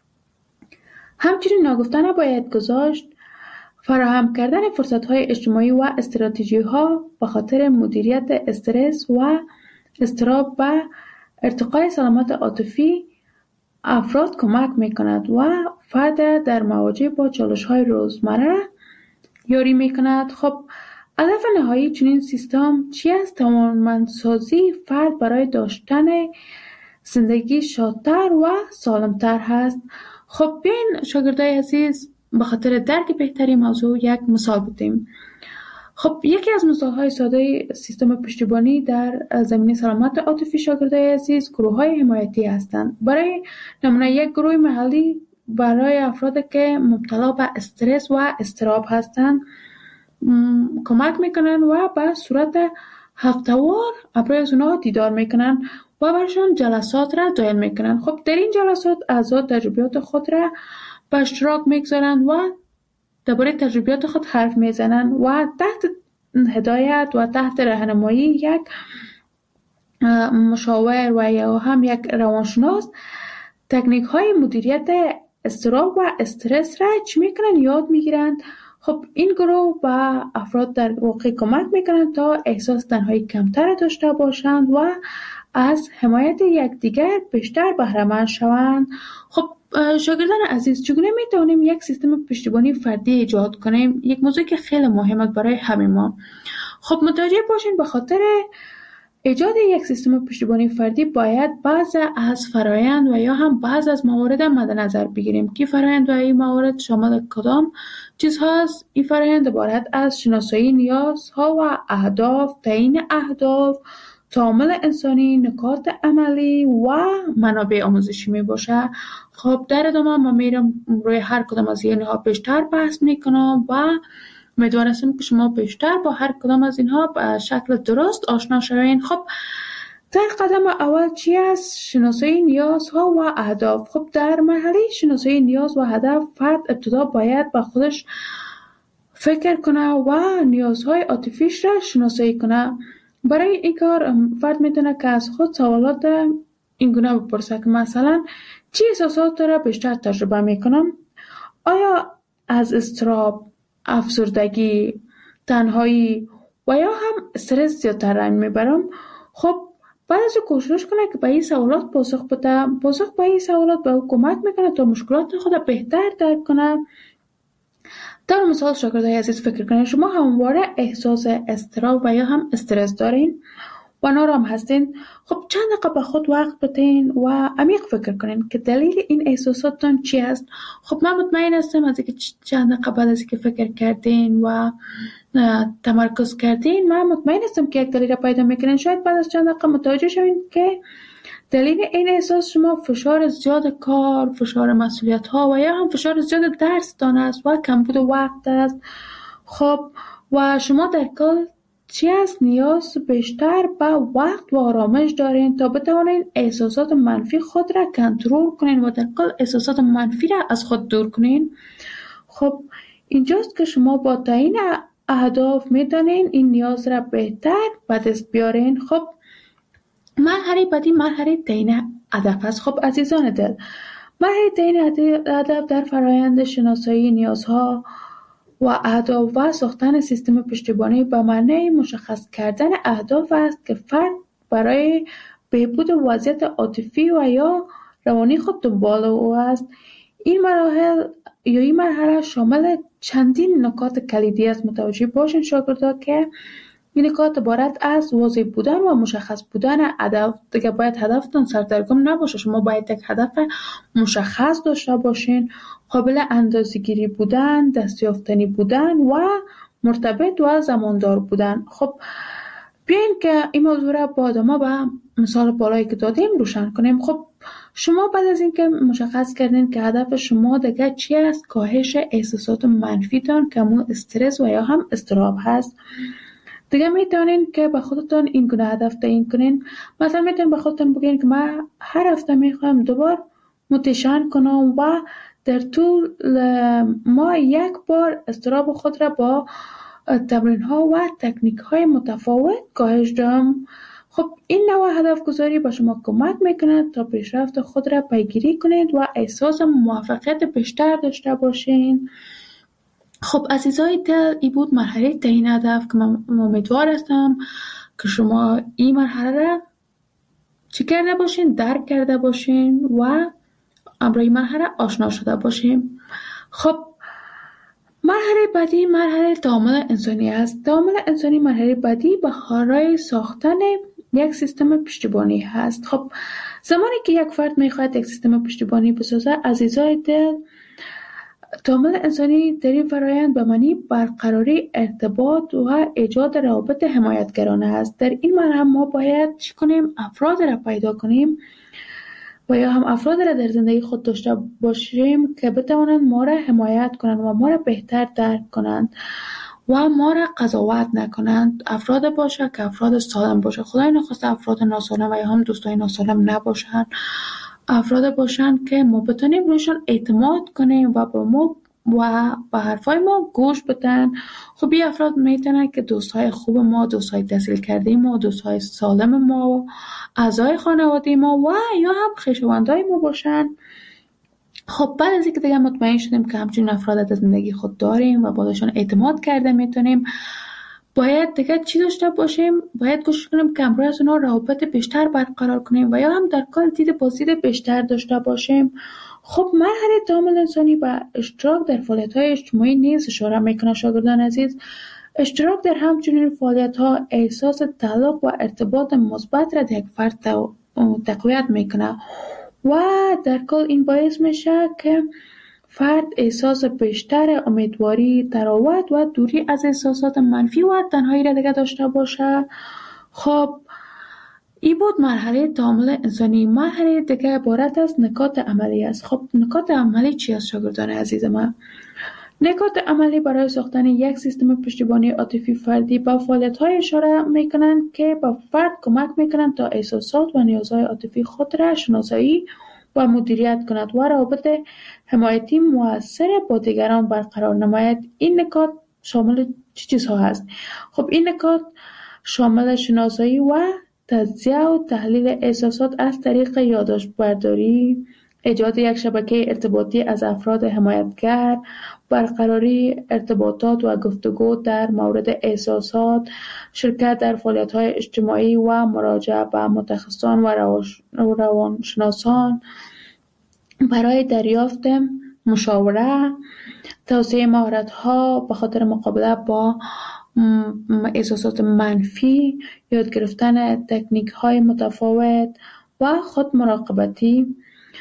همچنین ناگفته نباید گذاشت فراهم کردن فرصت‌های اجتماعی و استراتژی‌ها به خاطر مدیریت استرس و اضطراب و ارتقای سلامت عاطفی افراد کمک می‌کند و فرد در مواجهه با چالش‌های روزمره یاری می‌کند. خب هدف نهایی چنین سیستم چی است؟ توانمندسازی فرد برای داشتن زندگی شادتر و سالمتر هست. خب بیاین شاگردای عزیز به خاطر درک بهتری موضوع یک مثال بدیم. خب یکی از مثال‌های ساده سیستم پشتیبانی در زمینه سلامت عاطفی شاگردای عزیز گروه‌های حمایتی هستند. برای نمونه یک گروه محلی برای افرادی که مبتلا به استرس و اضطراب هستند کمک میکنن و به صورت هفته‌وار برای از اونها دیدار میکنن و برشان جلسات را دایر میکنن. خب در این جلسات اعضا تجربیات خود را به اشتراک میگذارن و درباره تجربیات خود حرف میزنن و تحت هدایت و تحت راهنمایی یک مشاور و یا هم یک روانشناس تکنیک های مدیریت اضطراب و استرس را چی میکنن یاد میگیرند. خب این گروه به افراد در واقع کمک میکنند تا احساس تنهایی کمتر داشته باشند و از حمایت یکدیگر بیشتر بهره مند شوند. خب شاگردان عزیز، چگونه میتونیم یک سیستم پشتیبانی فردی ایجاد کنیم؟ یک موضوع که خیلی مهمه برای همه ما. خب متوجه باشین به خاطر ایجاد یک سیستم پشتیبانی فردی باید بعض از فرایند و یا هم بعض از موارد مد نظر بگیریم که فرایند و این موارد شامل کدام چیزهاست. این فرایند عبارت از شناسایی نیازها و اهداف، تعیین اهداف، تعامل انسانی، نکات عملی و منابع آموزشی می باشه. خب در ادامه من میرم روی هر کدام از اینها بیشتر بحث میکنم و امیدوارم که شما بیشتر با هر کدام از اینها به شکل درست آشنا شوین. خب در قدم اول چی است؟ شناسایی نیازها و اهداف. خب در مرحله شناسایی نیاز و هدف فرد ابتدا باید به خودش فکر کنه و نیازهای عاطفیش را شناسایی کنه. برای این کار فرد میتونه که از خود سوالات این گونه بپرسه که مثلا چی احساسات را بیشتر تجربه میکنم؟ آیا از اضطراب، افسردگی، تنهایی و یا هم استرس زیادتر رنج میبرم؟ خب بعد از کوشش کنه که به این سوالات پاسخ بده. پاسخ به این سوالات به او کمک میکنه تا مشکلات خود بهتر درک کنه. در مثال شاگردای عزیز فکر کنید شما همواره احساس اضطراب و یا هم استرس دارین و نارام هستین. خب چند دقیقه به خود وقت بدین و عمیق فکر کنین که دلیل این احساساتتون چی است. خب من مطمئن هستم از اینکه چند دقیقه بعد از اینکه فکر کردین و تمرکز کردین، من مطمئن هستم که یک دلیل را پیدا میکنین. شاید بعد از چند دقیقه متوجه شوین که دلیل این احساس شما فشار زیاد کار، فشار مسئولیت ها و یا هم فشار زیاد درس دان است و کمبود وقت است. خب و شما در کل چی است؟ نیاز بیشتر به وقت و آرامش دارین تا بتوانین احساسات منفی خود را کنترل کنین و در کل احساسات منفی را از خود دور کنین. خب اینجاست که شما با تعیین اهداف میتونین این نیاز را بهتر به دست بیارین. خب مرحله بعدی مرحله تعیین هدف است. خب عزیزان دل، مرحله تعیین هدف در فرایند شناسایی نیازها و اهداف و ساختن سیستم پشتیبانی به معنی مشخص کردن اهداف است که فرد برای بهبود وضعیت عاطفی و یا روانی خود دنبال او است. این مرحله شامل چندین نکات کلیدی است. متوجه باشین شاگردا که این نکات عبارت از واضح بودن و مشخص بودن هدف. دیگه باید هدفتون سردرگم نباشه. شما باید یک هدف مشخص داشته باشین، قابل اندازه‌گیری بودن، دستیافتنی بودن و مرتبط و زماندار بودن. خب بیاین که این موضوع را با ادامه به مثال بالایی که دادیم روشن کنیم. خب شما بعد از اینکه مشخص کردین که هدف شما دیگه چی است، کاهش احساسات منفیتان که همون استرس و یا هم اضطراب هست، دیگه میتونین که به خودتون این گونه هدف تعیین کنین. مثلا میتونین به خودتون بگین که من هر هفته میخوام دوبار متشن کنم و در طول ما یک بار اضطراب خود را با تمرین ها و تکنیک های متفاوت کاهش دهم. خب این نوع هدف گذاری به شما کمک میکنه تا پیشرفت خود را پیگیری کنید و احساس موفقیت بیشتر داشته باشین. خب عزیزای دل، این بود مرحله تعیین هدف که من امیدوار هستم که شما این مرحله را چی کرده باشین، درک کرده باشین و امروی مرحله آشنا شده باشین. خب مرحله بعدی مرحله تعامل انسانی است. تعامل انسانی مرحله بعدی برای ساختن یک سیستم پشتیبانی هست. خب زمانی که یک فرد میخواهد یک سیستم پشتیبانی بسازه، عزیزای دل، تعامل انسانی در این فرایند به معنی برقراری ارتباط و ایجاد روابط حمایتگرانه است. در این مرحله ما باید چی کنیم؟ افراد را پیدا کنیم و یا هم افراد را در زندگی خود داشته باشیم که بتوانند ما را حمایت کنند و ما را بهتر درک کنند و ما را قضاوت نکنند. افراد باشه که افراد سالم باشه. خدای نخواست افراد ناسالم و یا هم دوستای ناسالم نباشن. افراد باشن که ما بتونیم روشان اعتماد کنیم و با ما و با حرفای ما گوش بدن. خب این افراد میتونن که دوستای خوب ما، دوستای تحصیل کرده ما، دوستای سالم ما، اعضای خانواده ما و یا هم خویشاوندای ما باشن. خب بعد از اینکه دیگه مطمئن شدیم که همچین افراد در زندگی خود داریم و باشون اعتماد کرده میتونیم، باید دیگه چی داشته باشیم؟ باید کوشش کنیم که همراه از اونا روابط بیشتر برقرار کنیم و یا هم در کار دید بازدید بیشتر داشته باشیم. خب مرحله تعامل انسانی و اشتراک در فعالیت‌های اجتماعی نیز اشاره میکنه شاگردان عزیز. اشتراک در همچنین فعالیت‌ها احساس تعلق و ارتباط مثبت را در یک فرد تقویت میکنه و در کل این باعث میشه که فرد احساس بیشتر امیدواری، تراوت و دوری از احساسات منفی و تنهایی را دیگه داشته باشه. خب این بود مرحله تعامل انسانی. مرحله دیگه عبارت از نکات عملی است. خب نکات عملی چی است شاگردان عزیز من؟ نکات عملی برای ساختن یک سیستم پشتیبانی عاطفی فردی با فعالیت‌های اشاره میکنند که با فرد کمک میکنند تا احساسات و نیازهای عاطفی خود را شناسایی و مدیریت کند و روابط حمایتی مؤثر با دیگران برقرار نماید. این نکات شامل چه چیزها هست؟ خب این نکات شامل شناسایی و تجزیه و تحلیل احساسات از طریق یادداشت برداری، ایجاد یک شبکه ارتباطی از افراد حمایتگر، برقراری ارتباطات و گفتگو در مورد احساسات، شرکت در فعالیت‌های اجتماعی و مراجعه به متخصصان و روانشناسان برای دریافت مشاوره، توسعه مهارت‌ها به خاطر مقابله با احساسات منفی، یاد گرفتن تکنیک‌های متفاوت و خود مراقبتی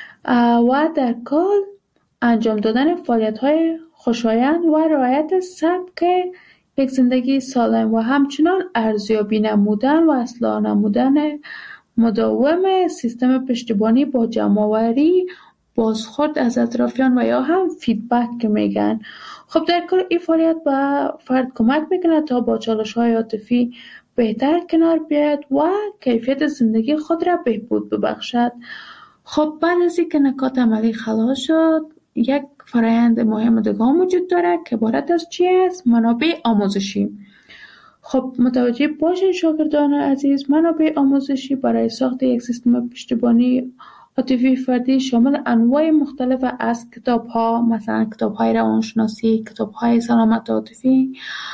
و در کل انجام دادن فعالیت‌های خوشایند و رعایت سبک یک زندگی سالم و همچنان ارزیابی نمودن و اصلاح نمودن مداوم سیستم پشتیبانی با جمع‌آوری بازخورد از اطرافیان و یا هم فیدبک که میگن. خب در کل این فعالیت به فرد کمک میکنه تا با چالش‌های عاطفی بهتر کنار بیاید و کیفیت زندگی خود را بهبود ببخشد. خب بعد از اینکه نکات عملی خلاص شد، یک فرآیند مهم دیگه وجود داره که عبارت از چی است؟ منابع آموزشی. خب متوجه باشین شاگردان عزیز، منابع آموزشی برای ساخت یک سیستم پشتیبانی عاطفی فردی شامل انواع مختلف از کتاب‌ها، مثلا کتاب‌های روانشناسی، کتاب‌های سلامت عاطفی،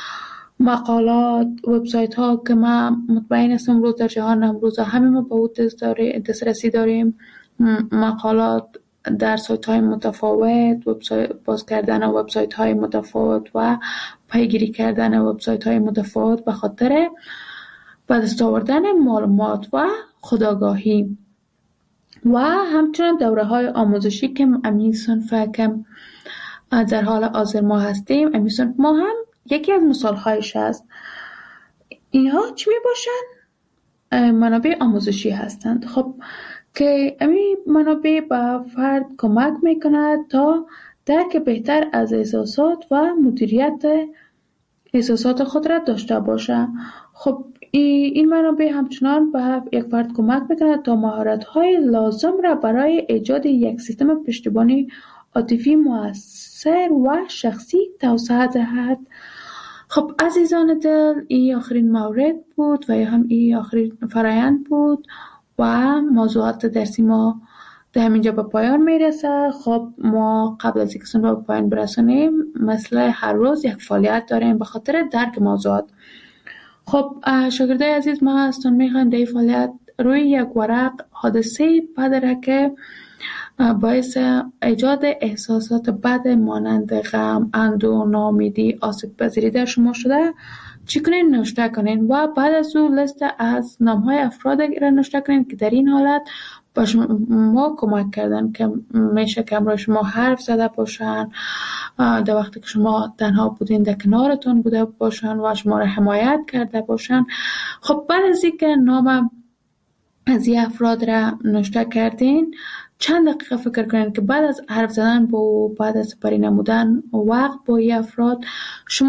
مقالات، وبسایت‌ها که ما مطمئن هستم امروز در جهان امروز همه ما به اون دسترسی داریم، مقالات در سایت‌های متفاوت، باز کردن وبسایت‌های متفاوت و پیگیری کردن وبسایت‌های متفاوت به خاطر به دست آوردن معلومات و خودآگاهی و همچنین دوره‌های آموزشی که امی صنف که در حال حاضر ما هستیم، امی صنف ما هم یکی از مثال‌هایش است. اینها چی میباشند؟ منابع آموزشی هستند. خب که امی منابع به فرد کمک میکند تا درک بهتر از احساسات و مدیریت احساسات خود را داشته باشه. خب این منابع همچنان به یک فرد کمک میکند تا مهارت‌های لازم را برای ایجاد یک سیستم پشتیبانی عاطفی مؤثر و شخصی توسعه دهد. خب عزیزان دل، این آخرین مورد بود و یا هم این آخرین فرآیند بود و موضوعات درسی ما در همینجا به پایان میرسه. خب ما قبل از اینکه به پایان برسونیم مثل هر روز یک فعالیت داریم به خاطر درک موضوعات. خب شاگردای عزیز، ما ازتون میخوایم در این فعالیت روی یک ورق حادثه بدره که باعث ایجاد احساسات بد مانند غم، اندوه، ناامیدی، آسیب پذیری در شما شده چی کنین؟ نوشته کنین و بعد از اون لیست از نام‌های افراد را نوشته کنین که در این حالت با شما کمک کردن، که میشه که امروز شما حرف زده باشن در وقتی که شما تنها بودین، در کنارتون بوده باشن و شما را حمایت کرده باشن. خب بعد از اینکه نام از این افراد را نوشته کردین، چند دقیقه فکر کنین که بعد از حرف زدن با بعد از سپری نمودن وقت با این افراد، شما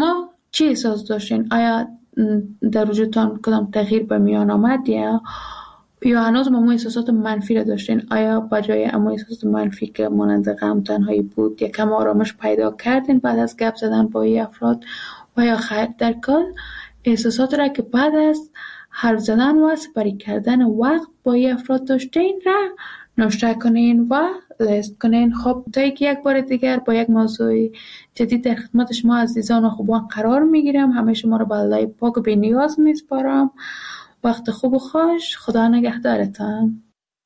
چی احساس داشتین؟ آیا در وجودتان کدام تغییر به میان آمد یا هنوز امو احساسات منفی را داشتین؟ آیا بجای امو احساسات منفی که مانند غم، تنهایی بود یک کم آرامش پیدا کردین بعد از گپ زدن با این افراد و یا خیر؟ در کل احساسات را که بعد از حرف زدن و سپری کردن وقت با این افراد داشتین را نوشته کنین و لیست کنین. خب تا یک بار دیگر با یک موضوع جدید در خدمت شما عزیزان و خوبان قرار میگیرم. همه شما را به الله پاک و بی نیاز میسپارم. وقت خوب و خوش. خدا نگهدارتان.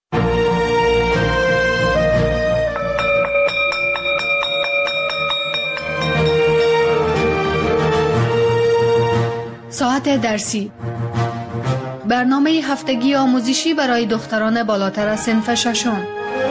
ساعت درسی، برنامه هفتگی آموزشی برای دختران بالاتر از صنف ششم.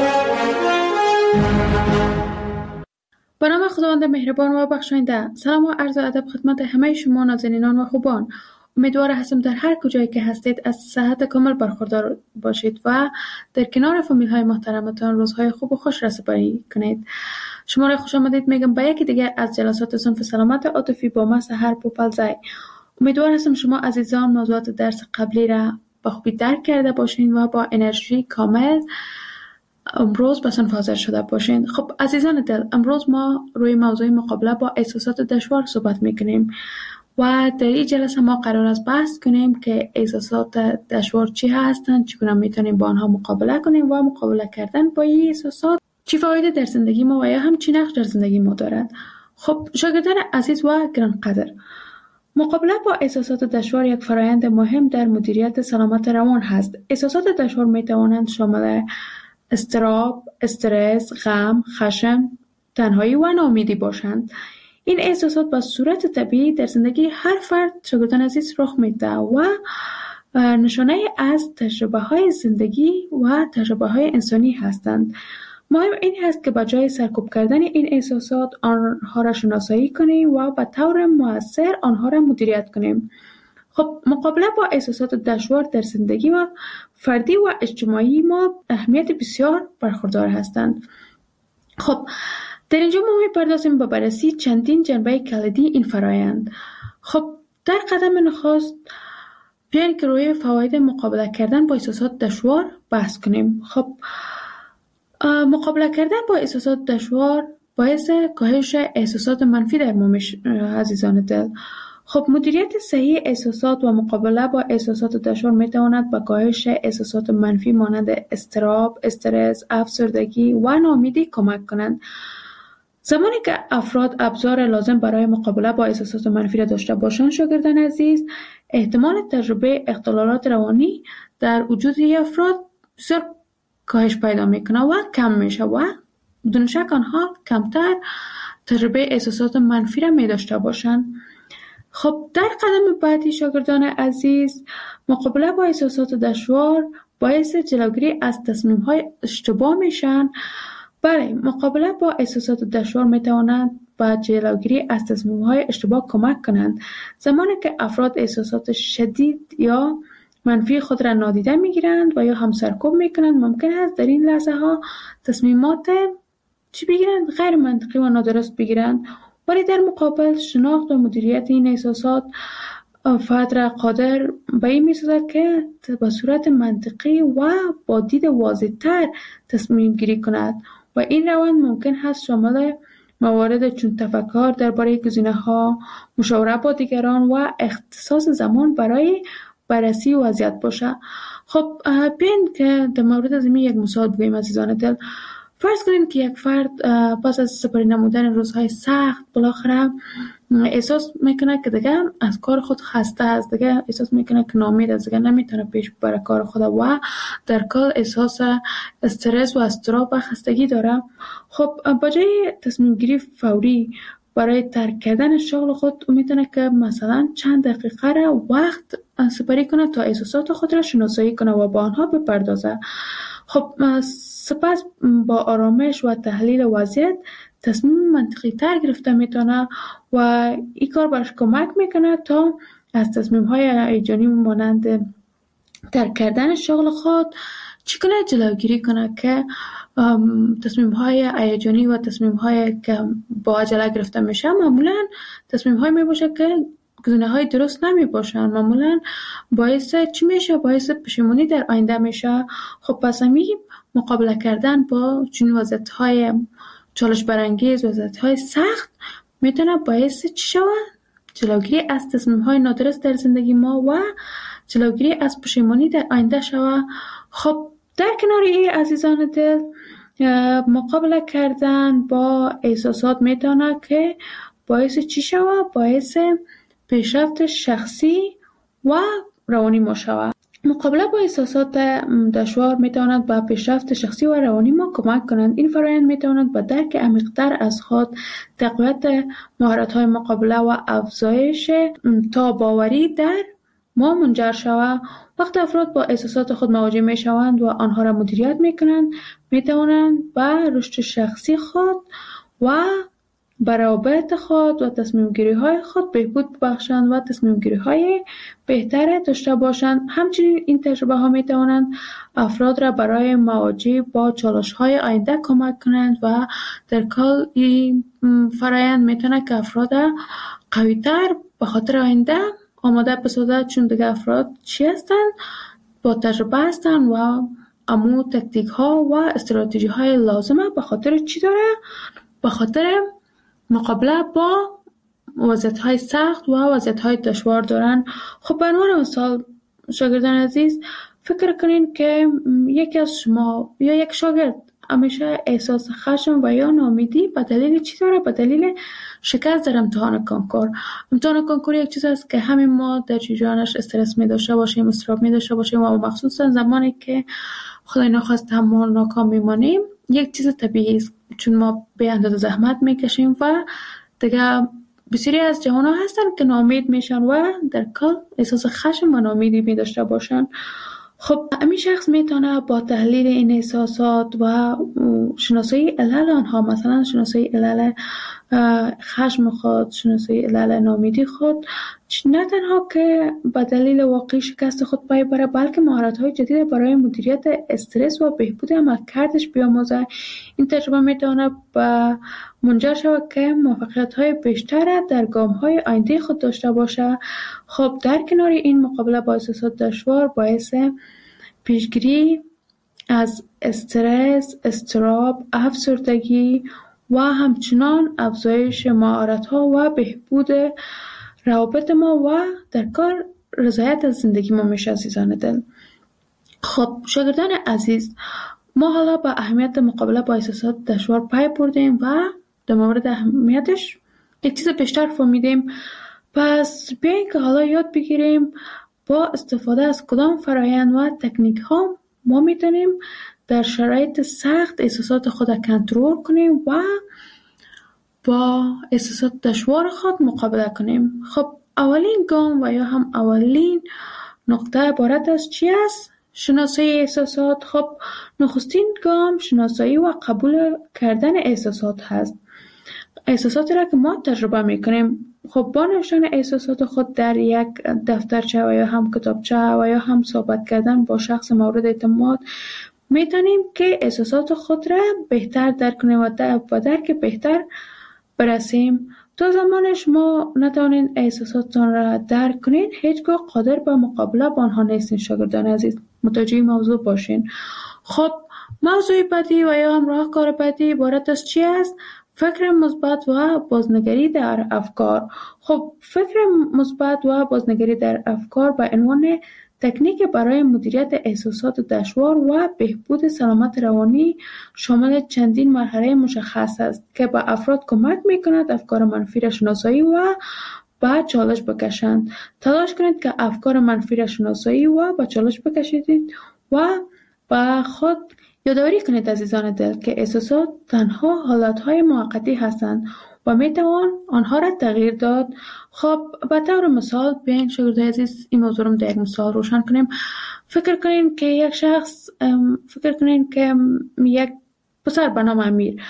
به نام خداوند مهربان و بخشاینده. سلام و عرض ادب خدمت همه شما نازنینان و خوبان. امیدوار هستم در هر کجایی که هستید از صحت کامل برخوردار باشید و در کنار فامیل های محترمتان روزهای خوب و خوش را سپری کنید. شما را خوش آمدید میگم به یکی دیگه از جلسات صنف سلامت عاطفی با من سحر پوپلزای. امیدوار هستم شما عزیزان موضوعات درس قبلی را به خوبی درک کرده باشین و با انرژی کامل امروز به صنف حاضر شده باشین. خب عزیزان دل، امروز ما روی موضوع مقابله با احساسات دشوار صحبت میکنیم و در این جلسه ما قرار است بحث کنیم که احساسات دشوار چی هستند، چگونه میتونیم با آنها مقابله کنیم و مقابله کردن با این احساسات چی فایده در زندگی ما و یا هم چی نقش در زندگی ما دارد. خب شاگردان عزیز و گرانقدر، مقابله با احساسات دشوار یک فرایند مهم در مدیریت سلامت روان هست. احساسات دشوار میتوانند شامل اضطراب، استرس، غم، خشم، تنهایی و ناامیدی باشند. این احساسات به صورت طبیعی در زندگی هر فرد شاگردان عزیز رخ میده و نشانه از تجربه های زندگی و تجربه های انسانی هستند. مهم این هست که به جای سرکوب کردن این احساسات آنها را شناسایی کنیم و به طور مؤثر آنها را مدیریت کنیم. خب مقابله با احساسات دشوار در زندگی و فردی و اجتماعی ما اهمیت بسیار برخوردار هستند. خب در اینجا ما می‌پردازیم به بررسی چندین جنبه کلیدی این فرایند. خب در قدم نخست بیاین که روی فواید مقابله کردن با احساسات دشوار بحث کنیم. خب مقابله کردن با احساسات دشوار باعث کاهش احساسات منفی در ما عزیزان دل. خب مدیریت صحیح احساسات و مقابله با احساسات دشوار میتواند به کاهش احساسات منفی مانند اضطراب، استرس، افسردگی و ناامیدی کمک کنند. زمانی که افراد ابزار لازم برای مقابله با احساسات منفی را داشته باشند، شاگردان عزیز، احتمال تجربه اختلالات روانی در وجود افراد بسیار کاهش پیدا میکنه و کم میشه و بدون شک آنها کمتر تجربه احساسات منفی را می داشته باشند. خب در قدم بعدی شاگردان عزیز، مقابله با احساسات دشوار باعث جلوگیری از تصمیم‌های اشتباه میشن. بله، مقابله با احساسات دشوار میتواند به جلوگیری از تصمیم‌های اشتباه کمک کنند. زمانی که افراد احساسات شدید یا منفی خود را نادیده میگیرند و یا هم سرکوب میکنند، ممکن است در این لحظه ها تصمیمات بگیرند غیر منطقی و نادرست بگیرند، ولی در مقابل شناخت و مدیریت این احساسات فرد را قادر به این می‌سازد که به صورت منطقی و با دید واضح‌تر تصمیم گیری کند و این روند ممکن است شامل موارد چون تفکر درباره گزینه‌ها، مشاوره با دیگران و اختصاص زمان برای بررسی وضعیت باشه. خب بیاین که در مورد از این یک مثال بگوییم عزیزان دل. فرض کنید که یک فرد پس از سپری نمودن روزهای سخت بالاخره احساس میکنه که دیگه از کار خود خسته است، دیگه احساس میکنه که ناامید است، دیگه نمیتونه پیش ببره کار خود و در کل احساس استرس و اضطراب و خستگی داره. خب با جای تصمیم گیری فوری برای ترک کردن شغل خود میتونه که مثلا چند دقیقه را وقت سپری کنه تا احساسات خود را شناسایی کنه و با آنها بپردازه. خب سپس با آرامش و تحلیل وضعیت تصمیم منطقی تر گرفته میتونه و این کار برش کمک میکنه تا از تصمیم های هیجانی مانند ترک کردن شغل خود چگونه جلوگیری کنه که تصمیم‌های هیجانی و تصمیم‌های که با عجله گرفته میشه معمولاً تصمیم‌های میباشه که گزینه‌های درست نمیباشن، معمولاً باعث چی میشه؟ باعث پشیمانی در آینده میشه. خب پس همی مقابله کردن با چنین وضعیت‌های چالش برانگیز، وضعیت‌های سخت میتونه باعث چی شود؟ جلوگیری از تصمیم‌های نادرست در زندگی ما و جلوگیری از پشیمانی در آینده شود. خب در کنار این عزیزان دل، مقابله کردن با احساسات میتونه که باعث چی شود؟ باعث پیشرفت شخصی و روانی ما شود. مقابله با احساسات دشوار میتواند به پیشرفت شخصی و روانی ما کمک کنند. این فرآیند میتواند به درک عمیق‌تر از خود، تقویت مهارت‌های مقابله و افزایش تاب‌آوری در ما منجر شود. وقتی افراد با احساسات خود مواجه میشوند و آنها را مدیریت میکنند، میتوانند به رشد شخصی خود و به روابط خود و تصمیم های خود بهبود ببخشند و تصمیم های بهتر داشته باشند. همچنین این تجربه ها می توانند افراد را برای مواجهه با چالش های آینده کمک کنند و در کل این فرآیند می تواند که افراد قوی تر به خاطر آینده آماده بسازد، چون دیگه افراد چی هستند؟ با تجربه هستند و امو تکتیک ها و استراتژی های لازمه به خاطر چی داره؟ به خاطر مقابله با وضعیت‌های سخت و وضعیت‌های دشوار دارن. خب به عنوان مثال شاگردان عزیز، فکر کنین که یکی از شما یا یک شاگرد همیشه احساس خشم و یا ناامیدی به دلیل چی داره؟ به دلیل شکست در امتحان کنکور. امتحان کنکور یک چیز است که همین ما در جریانش استرس می داشته باشیم، اضطراب می داشته باشیم و مخصوصا زمانی که خدای نخواست ما ناکام میمانیم، یک چیز طبیعی است، چون ما به اندازه زحمت میکشیم و دیگه بسیاری از جوان‌ها هستن که ناامید میشن و در کل احساس خشم و ناامیدی می داشته باشن. خب همین شخص میتونه با تحلیل این احساسات و شناسایی علل آنها، مثلا شناسایی علل خشم خود، شناسایی علل ناامیدی خود، نه تنها که به دلیل واقعی شکست خود پای بره، بلکه مهارت‌های جدید برای مدیریت استرس و بهبود عملکردش بیاموزه. این تجربه میتونه به منجر شود که موفقیت‌های بیشتر در گام‌های آینده خود داشته باشه. خب در کنار این، مقابله با احساسات دشوار باعث پیشگیری از استرس، اضطراب، افسردگی و همچنان افزایش مهارت‌ها و بهبود روابط ما و در کار رضایت از زندگی ما میشه. عزیزان دل، خب شاگردان عزیز، ما حالا به اهمیت مقابله با احساسات دشوار پی بردیم و در مورد اهمیتش یک چیز بیشتر فهمیدیم. پس بیایید که حالا یاد بگیریم با استفاده از کدام فرآیند و تکنیک ها ما میتونیم در شرایط سخت احساسات خود را کنترل کنیم و با احساسات دشوار خود مقابله کنیم. خب اولین گام و یا هم اولین نقطه عبارت از چی است؟ شناسایی احساسات. خب نخستین گام شناسایی و قبول کردن احساسات هست. احساساتی را که ما تجربه میکنیم، خب با نوشتن احساسات خود در یک دفترچه و یا هم کتابچه و یا هم صحبت کردن با شخص مورد اعتماد میتونیم که احساسات خود را بهتر درک کنیم و درک بهتر برسیم. تا زمان شما نتوانید احساساتتان را درک کنید، هیچگاه قادر به مقابله با آنها نیستین. شاگردان عزیز، متوجه موضوع باشین. خب موضوع بعدی و یا هم راهکار بعدی عبارت از چی است؟ فکر مثبت و بازنگری در افکار. خب فکر مثبت و بازنگری در افکار به عنوان تکنیک برای مدیریت احساسات دشوار و بهبود سلامت روانی شامل چندین مرحله مشخص است که به افراد کمک می‌کند افکار منفی را شناسایی و به چالش بکشند. تلاش کنید که افکار منفی را شناسایی و به چالش بکشید و به خود یادآوری کنید عزیزان دل که احساسات تنها حالتهای موقتی هستند و میتوان آنها را تغییر داد. خب به طور مثال بیاین شاگردان عزیز این موضوع رو در یک مثال روشن کنیم. فکر کنین که یک شخص، فکر کنین که یک پسر به نام امیر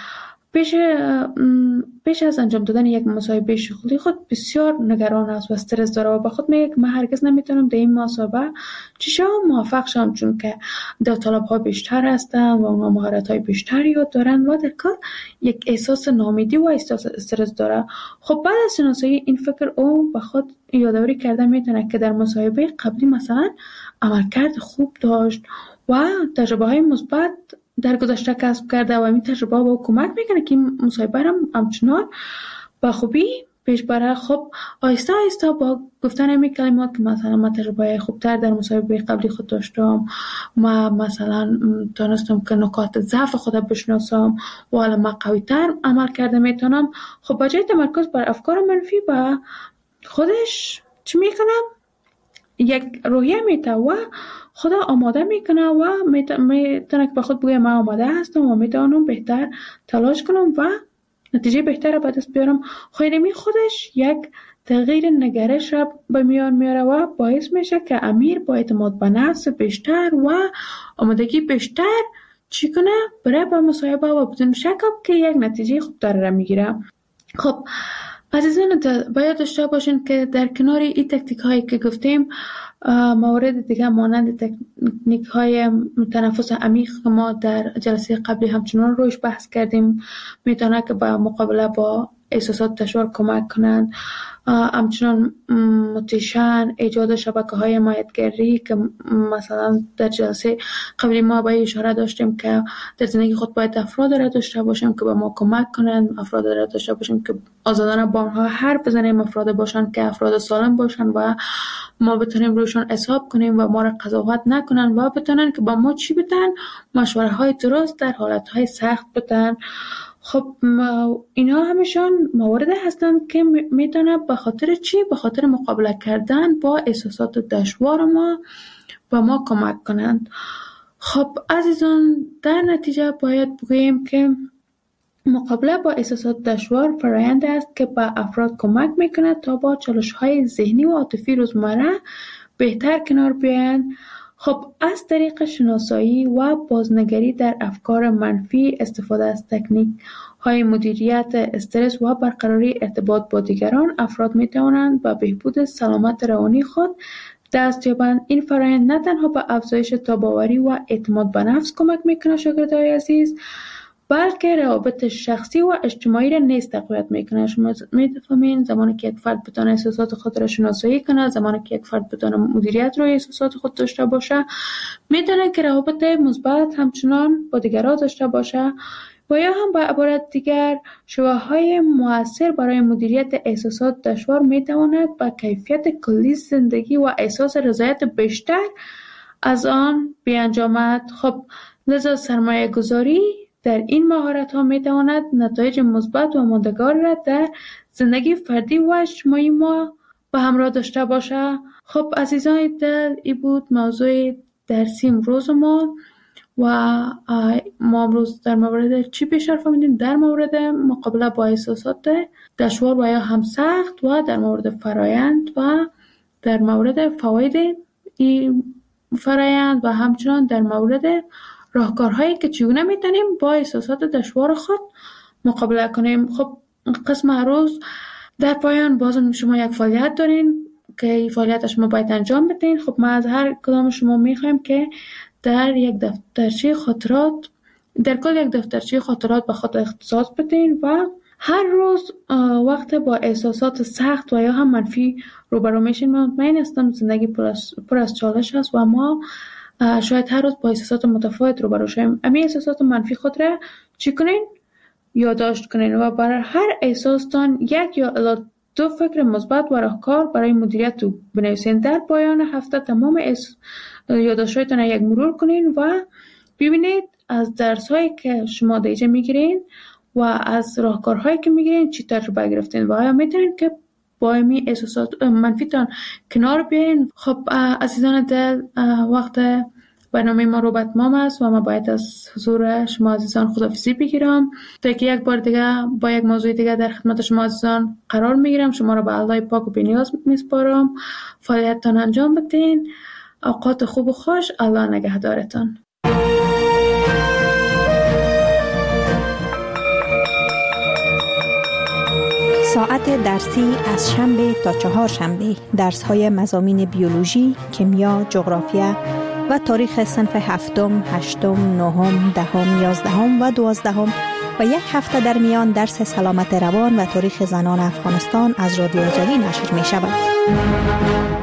پیش از انجام دادن یک مصاحبه شغلی خود بسیار نگران است و استرس داره و با خود میگه که من هرگز نمیتونم در این مصاحبه چی موفق شم، چون که داوطلب‌ها بیشتر هستن و اونها مهارت‌های بیشتری یاد دارن و در کار یک احساس ناامیدی و احساس استرس داره. خب بعد از شناسایی این فکر او با خود یادآوری کرده میتونه که در مصاحبه قبلی مثلا عملکرد خوب داشت و تجربه‌های مثبت در گذشته کسب کرده و این تجربه با او کمک میکنه که این مصاحبه را همچنان با خوبی پیش بره. خب آهسته آهسته با گفتن این کلمات که مثلا من تجربه خوبتر در مصاحبه قبلی خود داشتم، ما مثلا تونستم که نکات ضعف خودم بشناسم و حالا من قوی‌تر عمل کرده میتونم. خب با جای تمرکز بر افکار منفی با خودش چی میکنم؟ یک روحیه میته و خدا آماده میکنه و میتونه که به خود بگه من آماده هستم و میتونم بهتر تلاش کنم و نتیجه بهتر به دست بیارم. خیلی خودش یک تغییر نگرش را به میان میاره و باعث میشه که امیر با اعتماد به نفس بیشتر و آمادگی بیشتر چی کنه برای با مصاحبه و بدون شک که یک نتیجه خوبتر را میگیره. خب عزیزان باید داشته باشین که در کنار این تکتیک هایی که گفتیم موارد دیگه مانند تکنیک های تنفس عمیق که ما در جلسه قبلی همچنان روش بحث کردیم میتونه که با مقابله با احساسات دشوار کمک کنند. همچنان موتیشن، ایجاد شبکه‌های حمایتگری که مثلا در جلسه قبلی ما به اشاره داشتیم که در زندگی خود باید افراد را داشته باشیم که به ما کمک کنند، افراد را داشته باشیم که آزادانه با آنها حرف بزنیم، افراد باشند که افراد سالم باشند و ما بتونیم روشون حساب کنیم و ما را قضاوت نکنن و بتونن که با ما چی بدن، مشوره های درست در حالت های سخت بدن. خب اینا همشان مواردی هستند که میتونه به خاطر چی؟ به خاطر مقابله کردن با احساسات دشوار ما به ما کمک کنند. خب عزیزان در نتیجه باید بگوییم که مقابله با احساسات دشوار فرآیند است که به افراد کمک میکنه تا با چالش‌های ذهنی و عاطفی روزمره بهتر کنار بیایند. خب از طریق شناسایی و بازنگری در افکار منفی، استفاده از تکنیک های مدیریت استرس و برقراری ارتباط با دیگران، افراد می توانند به بهبود سلامت روانی خود دست یابند. این فرآیند نه تنها به افزایش تاب‌آوری و اعتماد به نفس کمک میکنه شاگردای عزیز، بلکه روابط شخصی و اجتماعی را نیز تقویت میکنه. شما میفهمین زمانی که یک فرد بتونه احساسات خود را شناسایی کنه، زمانی که یک فرد بتونه مدیریت روی احساسات خود داشته باشه، میتونه که روابط مثبت همچنان با دیگران داشته باشه و یا هم به عبارت دیگر شواهدهای مؤثر برای مدیریت احساسات دشوار میتواند به کیفیت کلی زندگی و احساس رضایت بیشتر از آن بیانجامد. خب لذا سرمایه گذاری در این مهارت ها می تواند نتایج مثبت و ماندگار را در زندگی فردی و اجتماعی ما به همراه داشته باشه. خب عزیزان دل، این بود موضوع درسی امروز ما و ما امروز در مورد چی بیشتر فهمیدیم؟ در مورد مقابله با احساسات دشوار و یا هم سخت و در مورد فرایند و در مورد فواید این فرایند و همچنان در مورد راهکارهایی که چگونه میتونیم با احساسات دشوار خود مقابله کنیم. خب قسم روز در پایان بازم شما یک فعالیت دارین که این فعالیت شما باید انجام بدین. خب ما از هر کدام شما میخوایم که در یک دفترچه خاطرات، در کل یک دفترچه خاطرات به خود اختصاص بدین و هر روز وقت با احساسات سخت و یا هم منفی روبرو میشین. من مطمئن هستم زندگی پر از چالش است و ما شاید هر روز با احساسات متفاوت روبرو شویم. امی احساسات منفی خود را چی کنین؟ یادداشت کنین و برای هر احساستان یک یا الی 2 فکر مثبت و راهکار برای مدیریت رو بنویسین. در پایان هفته تمام یادداشت‌هایتان را یک مرور کنین و ببینید از درس‌هایی که شما دیجه میگیرین و از راهکارهایی که میگیرین چی تجربه گرفتین و آیا میتونین که با این احساسات منفیتان کنار بیاین. خب عزیزان دل، وقت برنامه ما رو به اتمام است و ما باید از حضور شما عزیزان خداحافظی بگیرم تا که یک بار دیگه با یک موضوع دیگه در خدمت شما عزیزان قرار میگیرم. شما رو به الله پاک و بی‌نیاز میسپارم. فعالیتتان انجام بدین. اوقات خوب و خوش. الله نگهدارتان. ساعت درسی از شنبه تا چهارشنبه درس های مضامین بیولوژی، کیمیا، جغرافیا و تاریخ صنف هفتم، هشتم، نهم، دهم، یازدهم و دوازدهم و یک هفته در میان درس سلامت روان و تاریخ زنان افغانستان از رادیو آزادی نشر می شود.